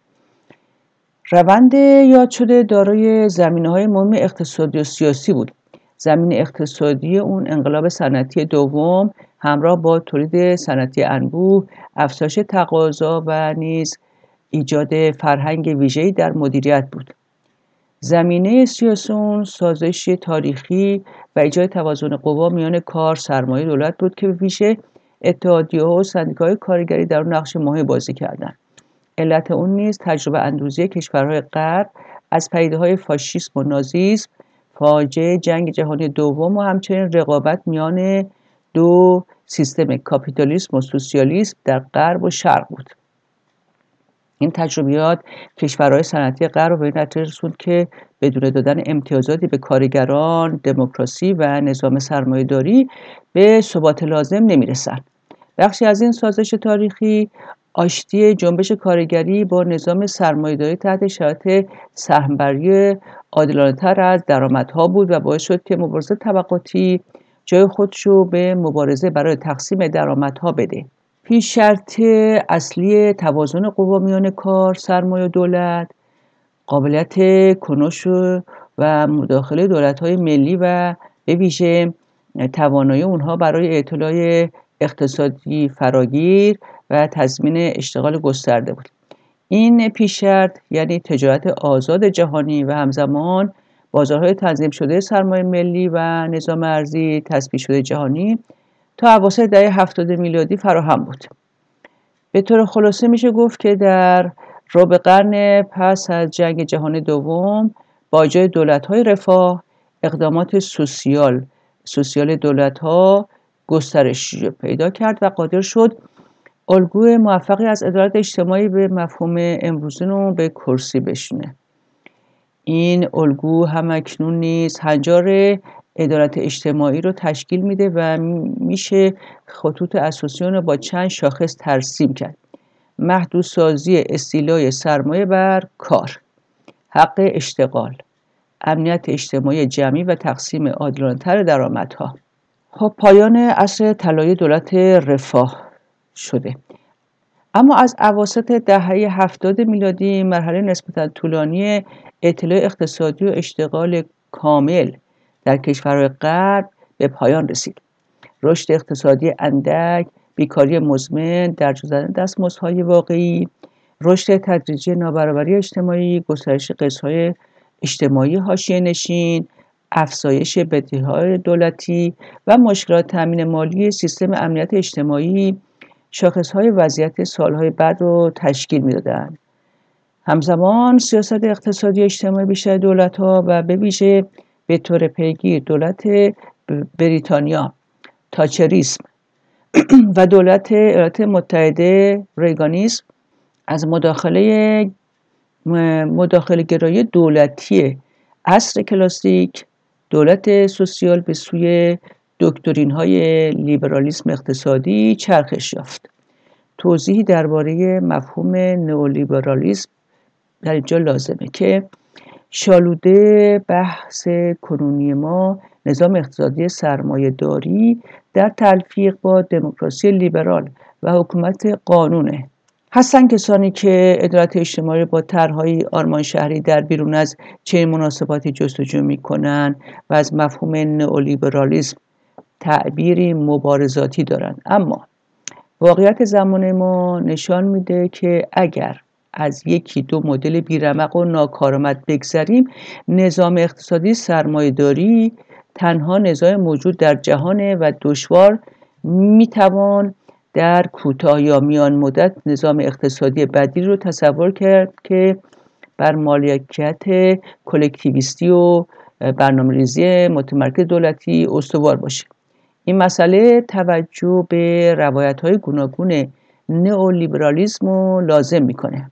روند یاد شده دارای زمینه‌های مهم اقتصادی و سیاسی بود. زمین اقتصادی اون انقلاب صنعتی دوم همراه با تولید صنعتی انبوه، افزایش تقاضا و نیز ایجاد فرهنگ ویژه‌ای در مدیریت بود. زمینه سیاسی اون سازش تاریخی و ایجاد توازن قوا میان کار، سرمایه، دولت بود که به ویژه اتحادیه‌ها و سندیکاهای کارگری در اون نقش مهمی بازی کردند. علت اون نیز تجربه اندوزی کشورهای غرب از پدیده‌های فاشیسم و نازیسم، فاجعه جنگ جهانی دوم و همچنین رقابت میان دو سیستم کاپیتالیسم و سوسیالیسم در غرب و شرق بود. این تجربیات کشورهای صنعتی غرب رو به این نتیجه رسوند که بدون دادن امتیازاتی به کارگران، دموکراسی و نظام سرمایه‌داری به ثبات لازم نمی‌رسند. بخشی از این سازش تاریخی آشتی جنبش کارگری با نظام سرمایه‌داری تحت شرایط سهمبری عادلانه‌تر از درآمدها بود و باعث شد که مبارزه طبقاتی جای خودش رو به مبارزه برای تقسیم درآمدها بده. پیش شرط اصلی توازن قوا میان کار، سرمایه و دولت، قابلیت کنش و مداخله دولت‌های ملی و به ویژه توانایی اونها برای اعتلاع اقتصادی فراگیر و تضمین اشتغال گسترده بود. این پیش شرط یعنی تجارت آزاد جهانی و همزمان بازارهای تنظیم شده سرمایه ملی و نظام ارزی تثبیت شده جهانی تا اواسط دهه 70 میلادی فراهم بود. به طور خلاصه میشه گفت که در ربع قرن پس از جنگ جهانی دوم با جای دولت‌های رفاه اقدامات سوسیال دولت‌ها گسترش پیدا کرد و قادر شد الگوی موفقی از عدالت اجتماعی به مفهوم امروزی رو به کرسی بشونه. این الگو همکنون نیز هنجار عدالت اجتماعی رو تشکیل میده و میشه خطوط اساسی رو با چند شاخص ترسیم کرد: محدودسازی استیلای سرمایه بر کار، حق اشتغال، امنیت اجتماعی جمعی و تقسیم عادلانه‌تر درآمدها. خب پایان عصر طلایی دولت رفاه شده. اما از اواسط دهه 70 میلادی مرحله نسبتاً طولانی اطلاع اقتصادی و اشتغال کامل در کشورهای غرب به پایان رسید. رشد اقتصادی اندک، بیکاری مزمن، درجا زدن دستمزدهای واقعی، رشد تدریجی نابرابری اجتماعی، گسترش قشرهای اجتماعی حاشیه‌نشین، افزایش بدهی‌های دولتی و مشکلات تامین مالی سیستم امنیت اجتماعی شاخص‌های وضعیت سالهای بعد رو تشکیل می‌دادند. همزمان سیاست اقتصادی اجتماعی بیشتر دولت‌ها و به ویژه به طور پیگیر دولت بریتانیا، تاچریسم و دولت ایالات متحده ریگانیسم از مداخله مداخله گرایی دولتی عصر کلاسیک دولت سوسیال به سوی دکترین های لیبرالیسم اقتصادی چرخش یافت. توضیحی درباره مفهوم نئولیبرالیسم در اینجا لازمه که شالوده بحث کنونی ما نظام اقتصادی سرمایه‌داری در تلفیق با دموکراسی لیبرال و حکومت قانونه. هستن کسانی که عدالت اجتماعی با طرح‌های آرمان شهری در بیرون از چنین مناسباتی جستجو می‌کنند و از مفهوم نئولیبرالیسم تعبیری مبارزاتی دارند. اما واقعیت زمان ما نشان میده که اگر از یکی دو مدل بیرمق و ناکارآمد بگذریم، نظام اقتصادی سرمایه‌داری تنها نظام موجود در جهان و دشوار میتوان در کوتاه یا میان مدت نظام اقتصادی بدیل رو تصور کرد که بر مالکیت کلکتیویستی و برنامه‌ریزی متمرکز دولتی استوار باشه. این مسئله توجه به روایت‌های گوناگون نئولیبرالیسم رو لازم میکنه.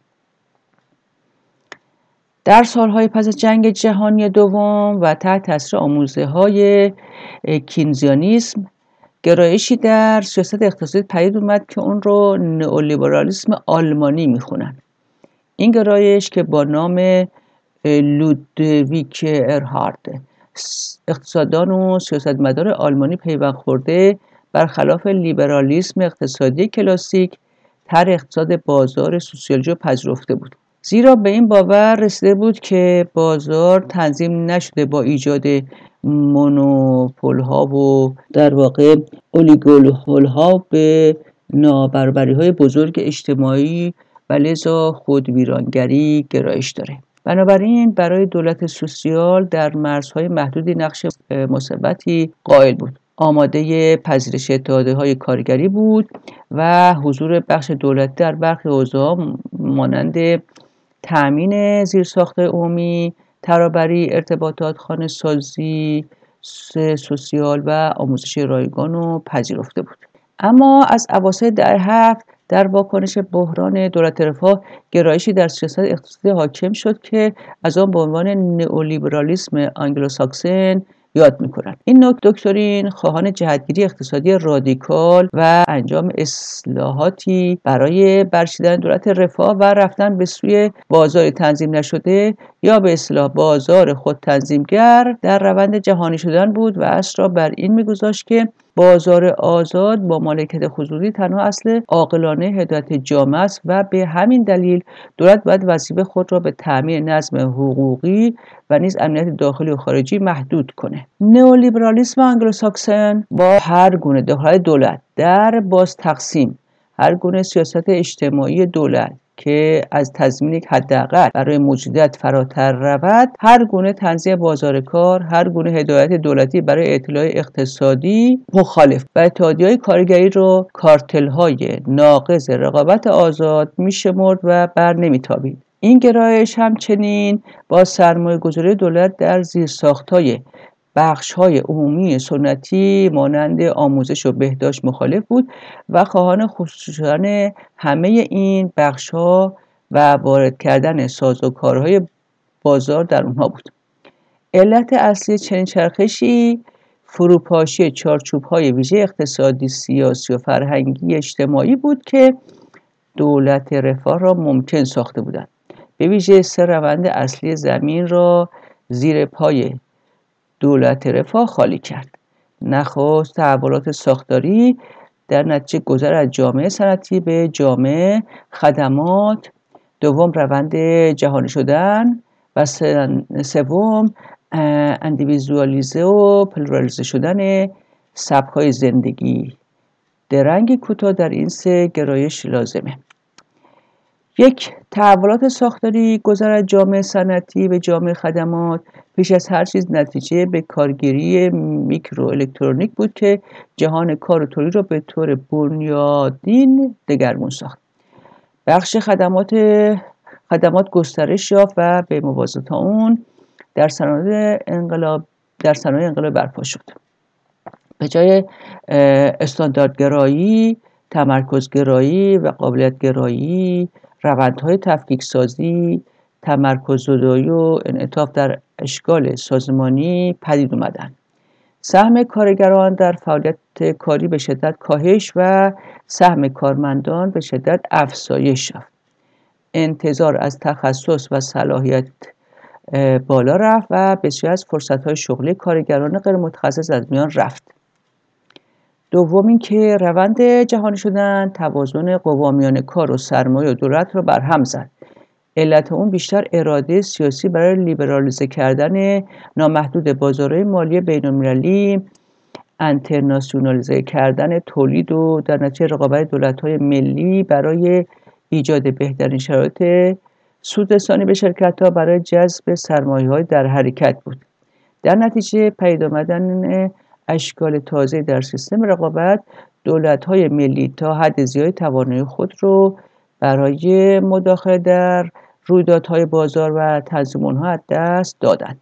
در سالهای پس از جنگ جهانی دوم و تحت تاثیر آموزه‌های کینزیانیسم گرایشی در سیاست اقتصادی پدید اومد که اون رو نئولیبرالیسم آلمانی میخونن. این گرایش که با نام لودویک ارهارد اقتصاددان و سیاستمدار آلمانی پیوند خورده، برخلاف لیبرالیسم اقتصادی کلاسیک طرح اقتصاد بازار سوسیولوژی پذیرفته بود، زیرا به این باور رسیده بود که بازار تنظیم نشده با ایجاد مونوپول ها و در واقع اولیگوپول ها به نابرابری های بزرگ اجتماعی و لذا خودویرانگری گرایش داره. بنابراین برای دولت سوسیال در مرزهای محدودی نقش مثبتی قائل بود، آماده پذیرش اتحادیه‌های کارگری بود و حضور بخش دولتی در برخی حوزه‌ها مانند تأمین زیرساخت‌های عمومی، ترابری، ارتباطات، خانه‌سازی سوسیال و آموزش رایگان رو پذیرفته بود. اما از اواسط دهه 70 در واکنش بحران دولت رفاه گرایشی در سیاست اقتصادی حاکم شد که از آن به عنوان نئولیبرالیسم آنگلوساکسن یاد می‌کنند. این نوع دکترین خواهان جهتگیری اقتصادی رادیکال و انجام اصلاحاتی برای برچیدن دولت رفاه و رفتن به سوی بازار تنظیم نشده یا به اصطلاح بازار خود تنظیمگر در روند جهانی شدن بود و اصل را بر این می‌گذاشت که بازار آزاد با مالکیت خصوصی تنها اصل عاقلانه هدایت جامعه است و به همین دلیل دولت باید وظیفه خود را به تأمین نظم حقوقی و نیز امنیت داخلی و خارجی محدود کنه. نئولیبرالیسم آنگلوساکسن با هر گونه دخالت دولت در باز تقسیم هر گونه سیاست اجتماعی دولت که از تضمین یک حداقل برای موجودیت فراتر رود، هر گونه تنظیم بازار کار، هر گونه هدایت دولتی برای اطلاع اقتصادی مخالف و اتحادیه‌های کارگری رو کارتل‌های ناقض رقابت آزاد می‌شمرد و بر نمی‌تابید. این گرایش همچنین با سرمایه‌گذاری دولت در زیرساخت‌های بخش‌های عمومی سنتی مانند آموزش و بهداشت مخالف بود و خواهان خصوصی شدن همه این بخش‌ها و وارد کردن سازوکارهای بازار در اونها بود. علت اصلی چنین چرخشی فروپاشی چارچوب‌های ویژه اقتصادی، سیاسی و فرهنگی اجتماعی بود که دولت رفاه را ممکن ساخته بودند. به ویژه سه روند اصلی زمین را زیر پای دولت رفاه خالی کرد. نخست تحولات ساختاری در نتیجه گذر از جامعه صنعتی به جامعه خدمات، دوم روند جهانی شدن و سوم اندیویزوالیزه و پلورالیزه شدن سبک‌های زندگی. درنگ کوتاه در این سه گرایش لازمه. یک، تحولات ساختاری گذر از جامعه صنعتی به جامعه خدمات پیش از هر چیز نتیجه به کارگیری میکرو الکترونیک بود که جهان کار و تولید را به طور بنیادین دگرگون ساخت. بخش خدمات گسترش یافت و به موازات اون در صنایع انقلاب برپا شد. به جای استانداردگرایی، تمرکزگرایی و قابلیتگرایی، روندهای تفکیک سازی، تمرکززدایی و انعطاف در اشکال سازمانی پدید اومدن. سهم کارگران در فعالیت کاری به شدت کاهش و سهم کارمندان به شدت افزایش یافت. انتظار از تخصص و صلاحیت بالا رفت و بسیاری از فرصت‌های شغلی کارگران غیر متخصص از میان رفت. دوم اینکه روند جهانی شدن توازن قوا میان کار و سرمایه و دولت را برهم زد. علت اون بیشتر اراده سیاسی برای لیبرالیزه کردن نامحدود بازارهای مالی بین‌المللی، انترناسیونالیزه کردن تولید و در نتیجه رقابت دولت‌های ملی برای ایجاد بهترین شرایط سودرسانی به شرکت‌ها برای جذب سرمایه‌های در حرکت بود. در نتیجه پدید آمدن اشکال تازه در سیستم رقابت، دولت‌های ملی تا حد زیادی توانایی خود رو برای مداخله در رویدادهای بازار و تنظیم آنها از دست دادند.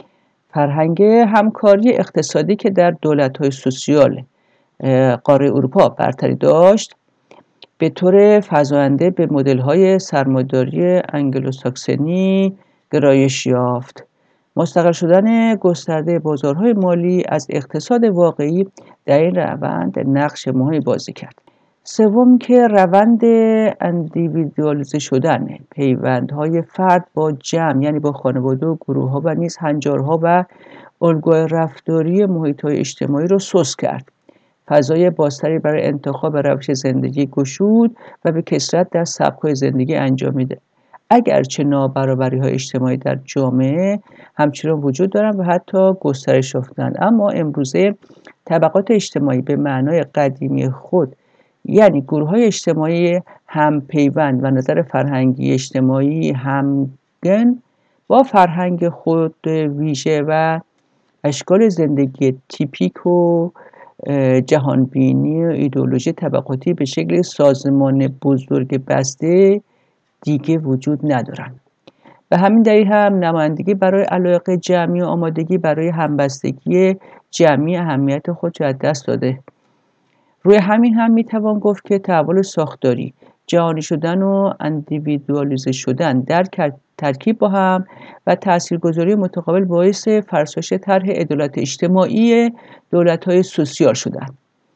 فرهنگ همکاری اقتصادی که در دولت‌های سوسیال قاره اروپا برتری داشت، به طور فزاینده به مدل‌های سرمایه‌داری انگلوساکسونی گرایش یافت. مستقل شدن گسترده بازارهای مالی از اقتصاد واقعی در این روند نقش مهمی بازی کرد. سوم که روند اندیویدوالیزه شدن پیوندهای فرد با جمع، یعنی با خانواده و گروه‌ها و نیز هنجارها و الگوهای رفتاری محیط‌های اجتماعی را سوس کرد. فضای بازتری برای انتخاب روش زندگی گشود و به کثرت در سبک‌های زندگی انجامید. اگرچه نابرابری‌های اجتماعی در جامعه همچنان وجود دارند و حتی گسترش یافته‌اند، اما امروزه طبقات اجتماعی به معنای قدیمی خود، یعنی گروه‌های اجتماعی هم پیوند و نظر فرهنگی اجتماعی همگن با فرهنگ خود ویژه و اشکال زندگی تیپیک و جهانبینی و ایدئولوژی طبقاتی به شکل سازمان بزرگ بسته دیگه وجود ندارند. به همین دلیل هم نمایندگی برای علایق جمعی و آمادگی برای همبستگی جمعی اهمیت خود را از دست داده. روی همین هم میتوان گفت که تحول ساختاری، جهانی شدن و اندیویدوالیزه شدن در ترکیب با هم و تاثیرگذاری متقابل باعث فرسایش طرح عدالت اجتماعی دولت‌های سوسیال شدند.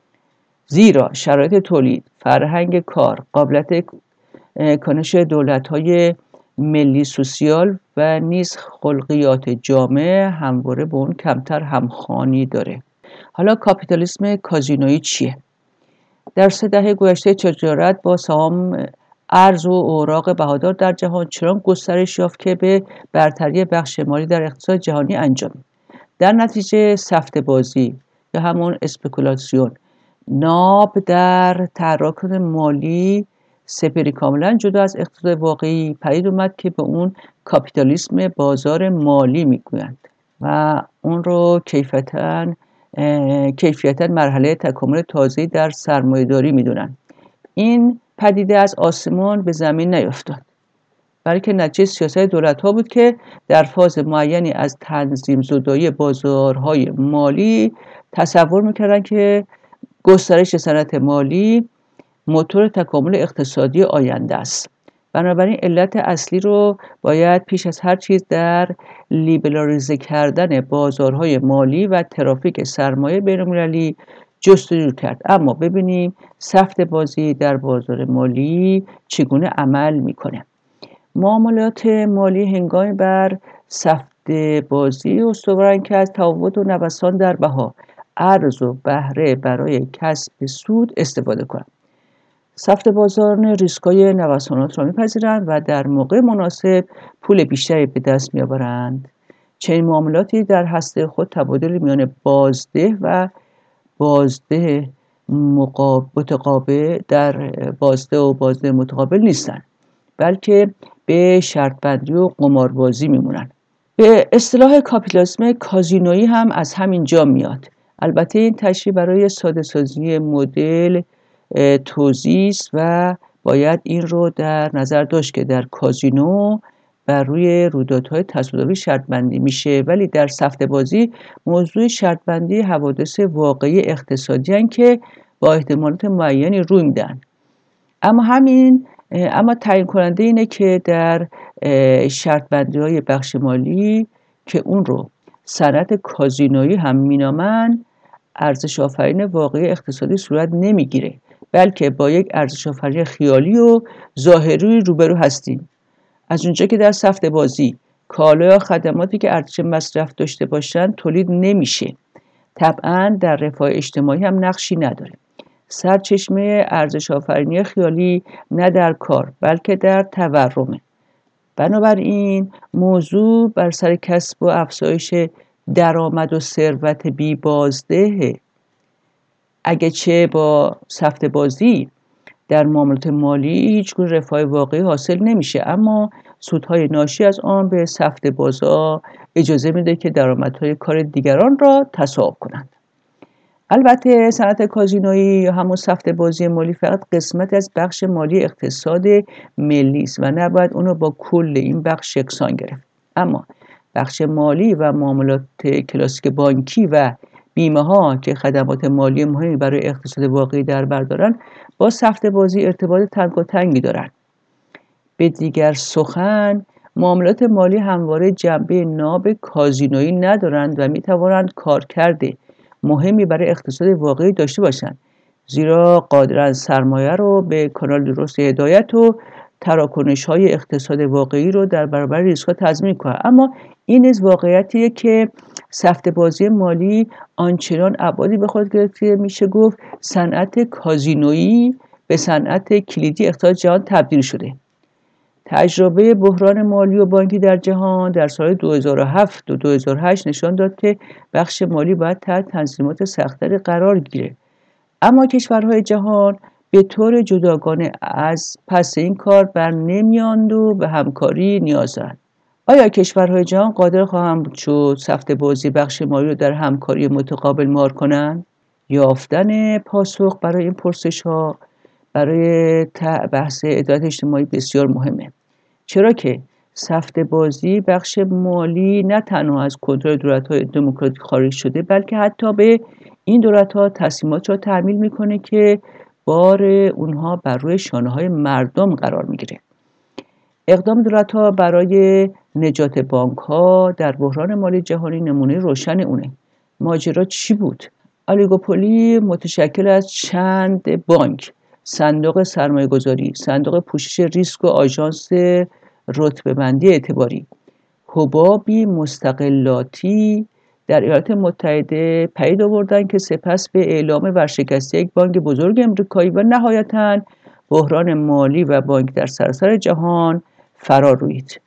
زیرا شرایط تولید، فرهنگ کار، قابلیت کنش دولت‌های ملی سوسیال و نیز خلقیات جامعه همواره به اون کمتر همخوانی داره. حالا کاپیتالیسم کازینویی چیه؟ در 3 دهه گذشته تجارت با سهام ارز و اوراق بهادار در جهان چنان گسترش یافت که به برتری بخش مالی در اقتصاد جهانی انجامید. در نتیجه سفته بازی یا همون اسپکولاسیون ناب در تحرکات مالی سپری کاملا جدا از اقتصاد واقعی پدید اومد که به اون کاپیتالیسم بازار مالی میگویند و اون رو کیفیتاً مرحله تکامل تازه‌ای در سرمایه‌داری میدونن. این پدیده از آسمان به زمین نیفتاد، بلکه نتیجه سیاست دولت‌ها بود که در فاز معینی از تنظیم زدایی بازارهای مالی تصور میکردن که گسترش صنعت مالی موتور تکامل اقتصادی آینده است. بنابراین علت اصلی رو باید پیش از هر چیز در لیبرالیزه کردن بازارهای مالی و ترافیک سرمایه بین‌المللی جستجو کرد. اما ببینیم سفته بازی در بازار مالی چگونه عمل میکنه. معاملات مالی هنگامی بر سفته بازی استوارند که از تفاوت و نوسان در بها، ارز و بهره برای کسب سود استفاده کنند. سفته بازاران ریسک‌های نوسانات را می‌پذیرند و در موقع مناسب پول بیشتری به دست می‌آورند. چنین معاملاتی در هسته خود تبادل میان بازده و بازده متقابل در بازده و بازده متقابل نیستند، بلکه به شرط بندی و قماربازی میمونند. به اصطلاح کاپیتالیسم کازینویی هم از همین جا میاد. البته این تشریح برای ساده سازی مدل توزیع است و باید این رو در نظر داشت که در کازینو بر روی رویدادهای تصادفی شرط بندی میشه، ولی در سفته بازی موضوع شرط بندی حوادث واقعی اقتصادی هستند که با احتمالات معینی روی میدن. اما همین اما تعیین کننده اینه که در شرط بندی های بخش مالی که اون رو صنعت کازینویی هم مینامن، ارزش آفرین واقعی اقتصادی صورت نمیگیره، بلکه با یک ارزش آفرین خیالی و ظاهری روبرو هستیم. از اونجا که در سفته بازی کالا یا خدماتی که ارزش مصرف داشته باشن تولید نمیشه، طبعا در رفاه اجتماعی هم نقشی نداره. سرچشمه ارزش آفرینی خیالی نه در کار بلکه در تورمه. بنابراین موضوع بر سر کسب و افزایش درآمد و ثروت بی بازده. اگه چه با سفته بازی در معاملات مالی هیچگونه رفاه واقعی حاصل نمیشه، اما سودهای ناشی از آن به سفته بازا اجازه میده که درآمدهای کار دیگران را تصاحب کنند. البته صنعت کازینویی یا همون سفته بازی مالی فقط قسمتی از بخش مالی اقتصاد ملی است و نباید اونو با کل این بخش یکسان گرفت. اما بخش مالی و معاملات کلاسیک بانکی و بیمه ها که خدمات مالی مهمی برای اقتصاد واقعی در بر دارن با سفته بازی ارتباط تنگاتنگی دارن. به دیگر سخن معاملات مالی همواره جنبه ناب کازینویی ندارند و میتوانند کارکرد مهمی برای اقتصاد واقعی داشته باشند، زیرا قادرند سرمایه رو به کانال درست هدایت و تراکنش‌های اقتصاد واقعی رو در برابر ریسک‌ها تضمین کنند. اما این نیز واقعیتیه که سفته بازی مالی آنچنان ابعادی به خود گرفته میشه گفت صنعت کازینویی به صنعت کلیدی اقتصاد جهان تبدیل شده. تجربه بحران مالی و بانکی در جهان در سال 2007 و 2008 نشان داد که بخش مالی باید تحت تنظیمات سخت‌تری قرار گیره، اما کشورهای جهان به طور جداگانه از پس این کار بر نمیاند و به همکاری نیاز دارند. آیا کشورهای جهان قادر خواهند شد سفته بازی بخش مالی رو در همکاری متقابل مهار کنند؟ یافتن پاسخ برای این پرسش‌ها برای بحث عدالت اجتماعی بسیار مهمه، چرا که سفته بازی بخش مالی نه تنها از کنترل دولت‌های دموکراتیک خارج شده، بلکه حتی به این دولت‌ها تصمیمات را تحمیل میکنه که بار اونها بر روی شانه‌های مردم قرار میگیره. اقدام دولت‌ها برای نجات بانک‌ها در بحران مالی جهانی نمونه روشن اونه. ماجرا چی بود؟ اولیگوپولی متشکل از چند بانک، صندوق سرمایه‌گذاری، صندوق پوشش ریسک و آژانس رتبه‌بندی اعتباری، حبابی مستقلاتی در ایالات متحده پدید آوردند که سپس به اعلام ورشکستی یک بانک بزرگ امریکایی و نهایتاً بحران مالی و بانک در سراسر جهان فرا روید.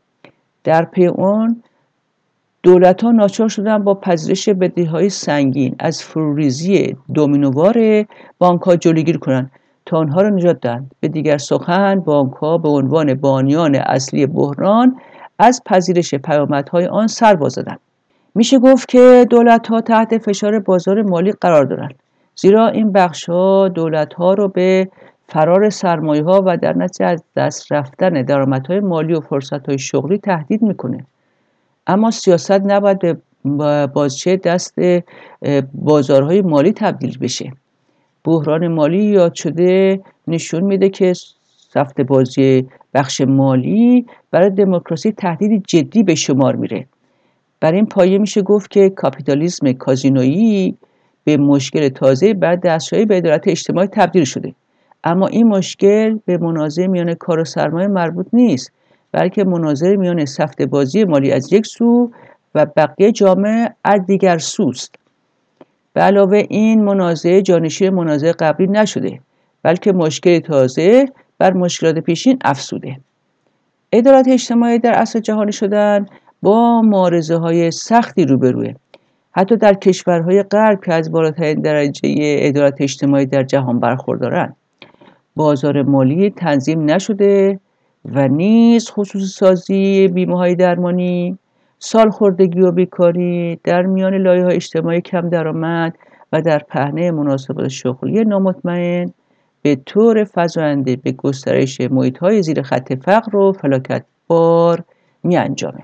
در پی آن دولت‌ها ناچار شدند با پذیرش بدهی‌های سنگین از فروریزی دومینووار بانک‌ها جلوگیری کنند تا آنها را نجات دهند. به دیگر سخن بانک‌ها به عنوان بانیان اصلی بحران از پذیرش پیامدهای آن سر باز زدند. میشه گفت که دولت‌ها تحت فشار بازار مالی قرار دارند، زیرا این بخش‌ها دولت‌ها رو به فرار سرمایه‌ها و در نتیجه از دست رفتن درآمدهای مالی و فرصت‌های شغلی تهدید میکنه. اما سیاست نباید به بازچه دست بازارهای مالی تبدیل بشه. بحران مالی یاد شده نشون میده که سفته بازی بخش مالی برای دموکراسی تهدید جدی به شمار میره. بر این پایه میشه گفت که کاپیتالیسم کازینویی به مشکل تازه بعد دستیابی به عدالت اجتماعی تبدیل شده. اما این مشکل به منازعه میان کار و سرمایه مربوط نیست، بلکه مناظره میان سفته بازی مالی از یک سو و بقیه جامعه از دیگر سوست. به علاوه این منازعه جانشین منازعه قبلی نشده، بلکه مشکل تازه بر مشکلات پیشین افزوده. عدالت اجتماعی در عصر جهانی شدن با معارضه‌های سختی روبروه. حتی در کشورهای غرب که از بالاترین درجه عدالت اجتماعی در جهان برخوردارند، بازار مالی تنظیم نشده و نیز خصوصی سازی بیمه‌های درمانی، سالخوردگی و بیکاری در میان لایه‌های اجتماعی کم درآمد و در پهنه مناسبات شغلی نامطمئن به طور فزاینده به گسترش محیط‌های زیر خط فقر و فلاکت بار می‌انجامه.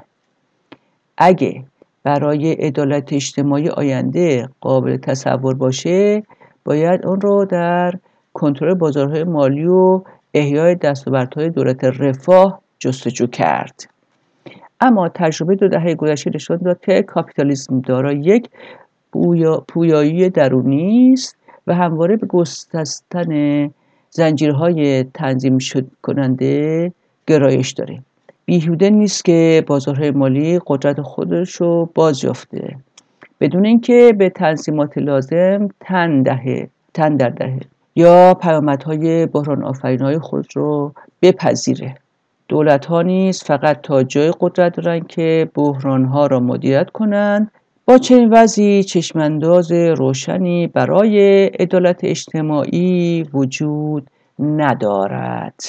اگه برای عدالت اجتماعی آینده قابل تصور باشه، باید اون رو در کنترل بازارهای مالی و احیای دستاوردهای دولت رفاه جستجو کرد. اما تجربه 2 دهه گذشته نشان داد که کاپیتالیسم دارای یک پویایی درونی است و همواره به گسستن زنجیرهای تنظیم کننده گرایش داره. بیهوده نیست که بازارهای مالی قدرت خودش رو بازیافته بدون اینکه به تنظیمات لازم تن در دهه یا پیامدهای بحران آفرین‌های خود رو بپذیره. دولت‌ها نیز فقط تا جای قدرت دارند که بحران‌ها را مدیریت کنند. با چنین وضعی چشمانداز روشنی برای عدالت اجتماعی وجود ندارد.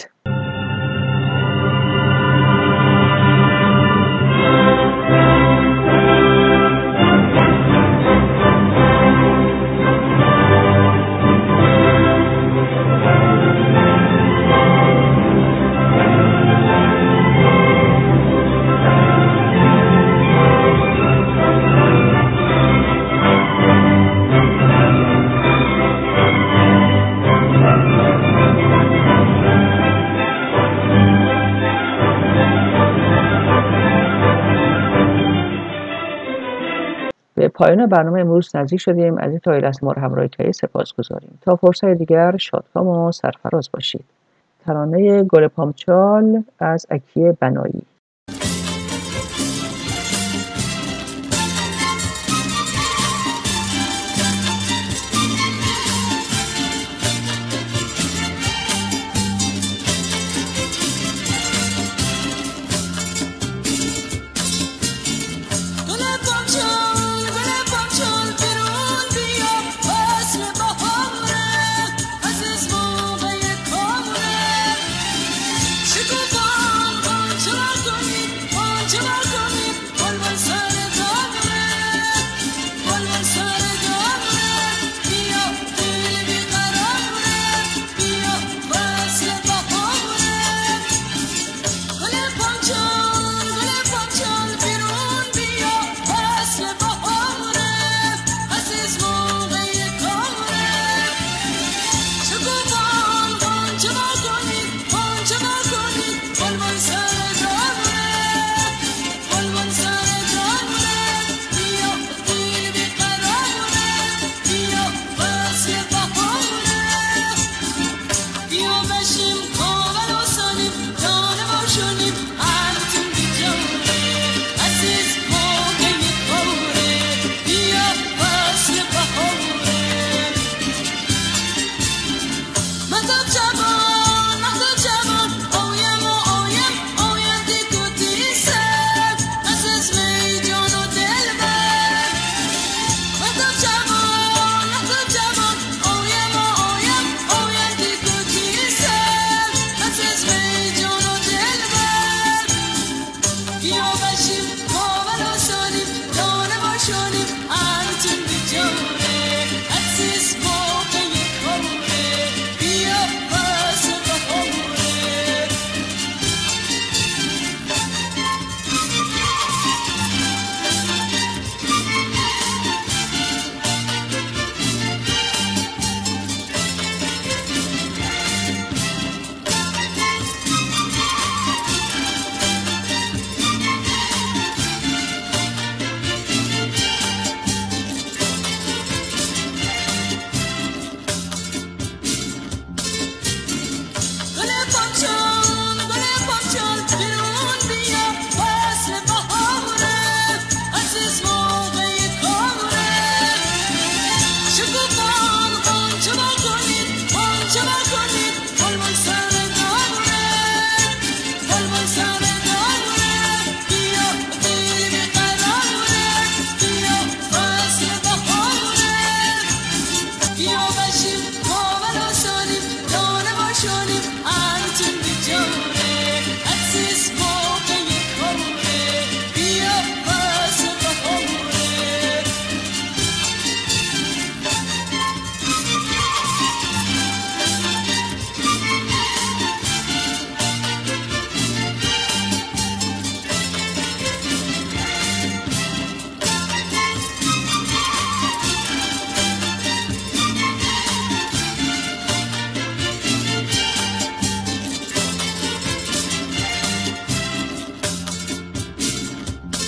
به پایان برنامه امروز نزدیک شدیم. از اینکه تا این لحظه ما رو همراهی کردید سپاسگزاریم. تا فرصت دیگر شادکام و سرفراز باشید. ترانه گل پامچال از اکیه بنایی.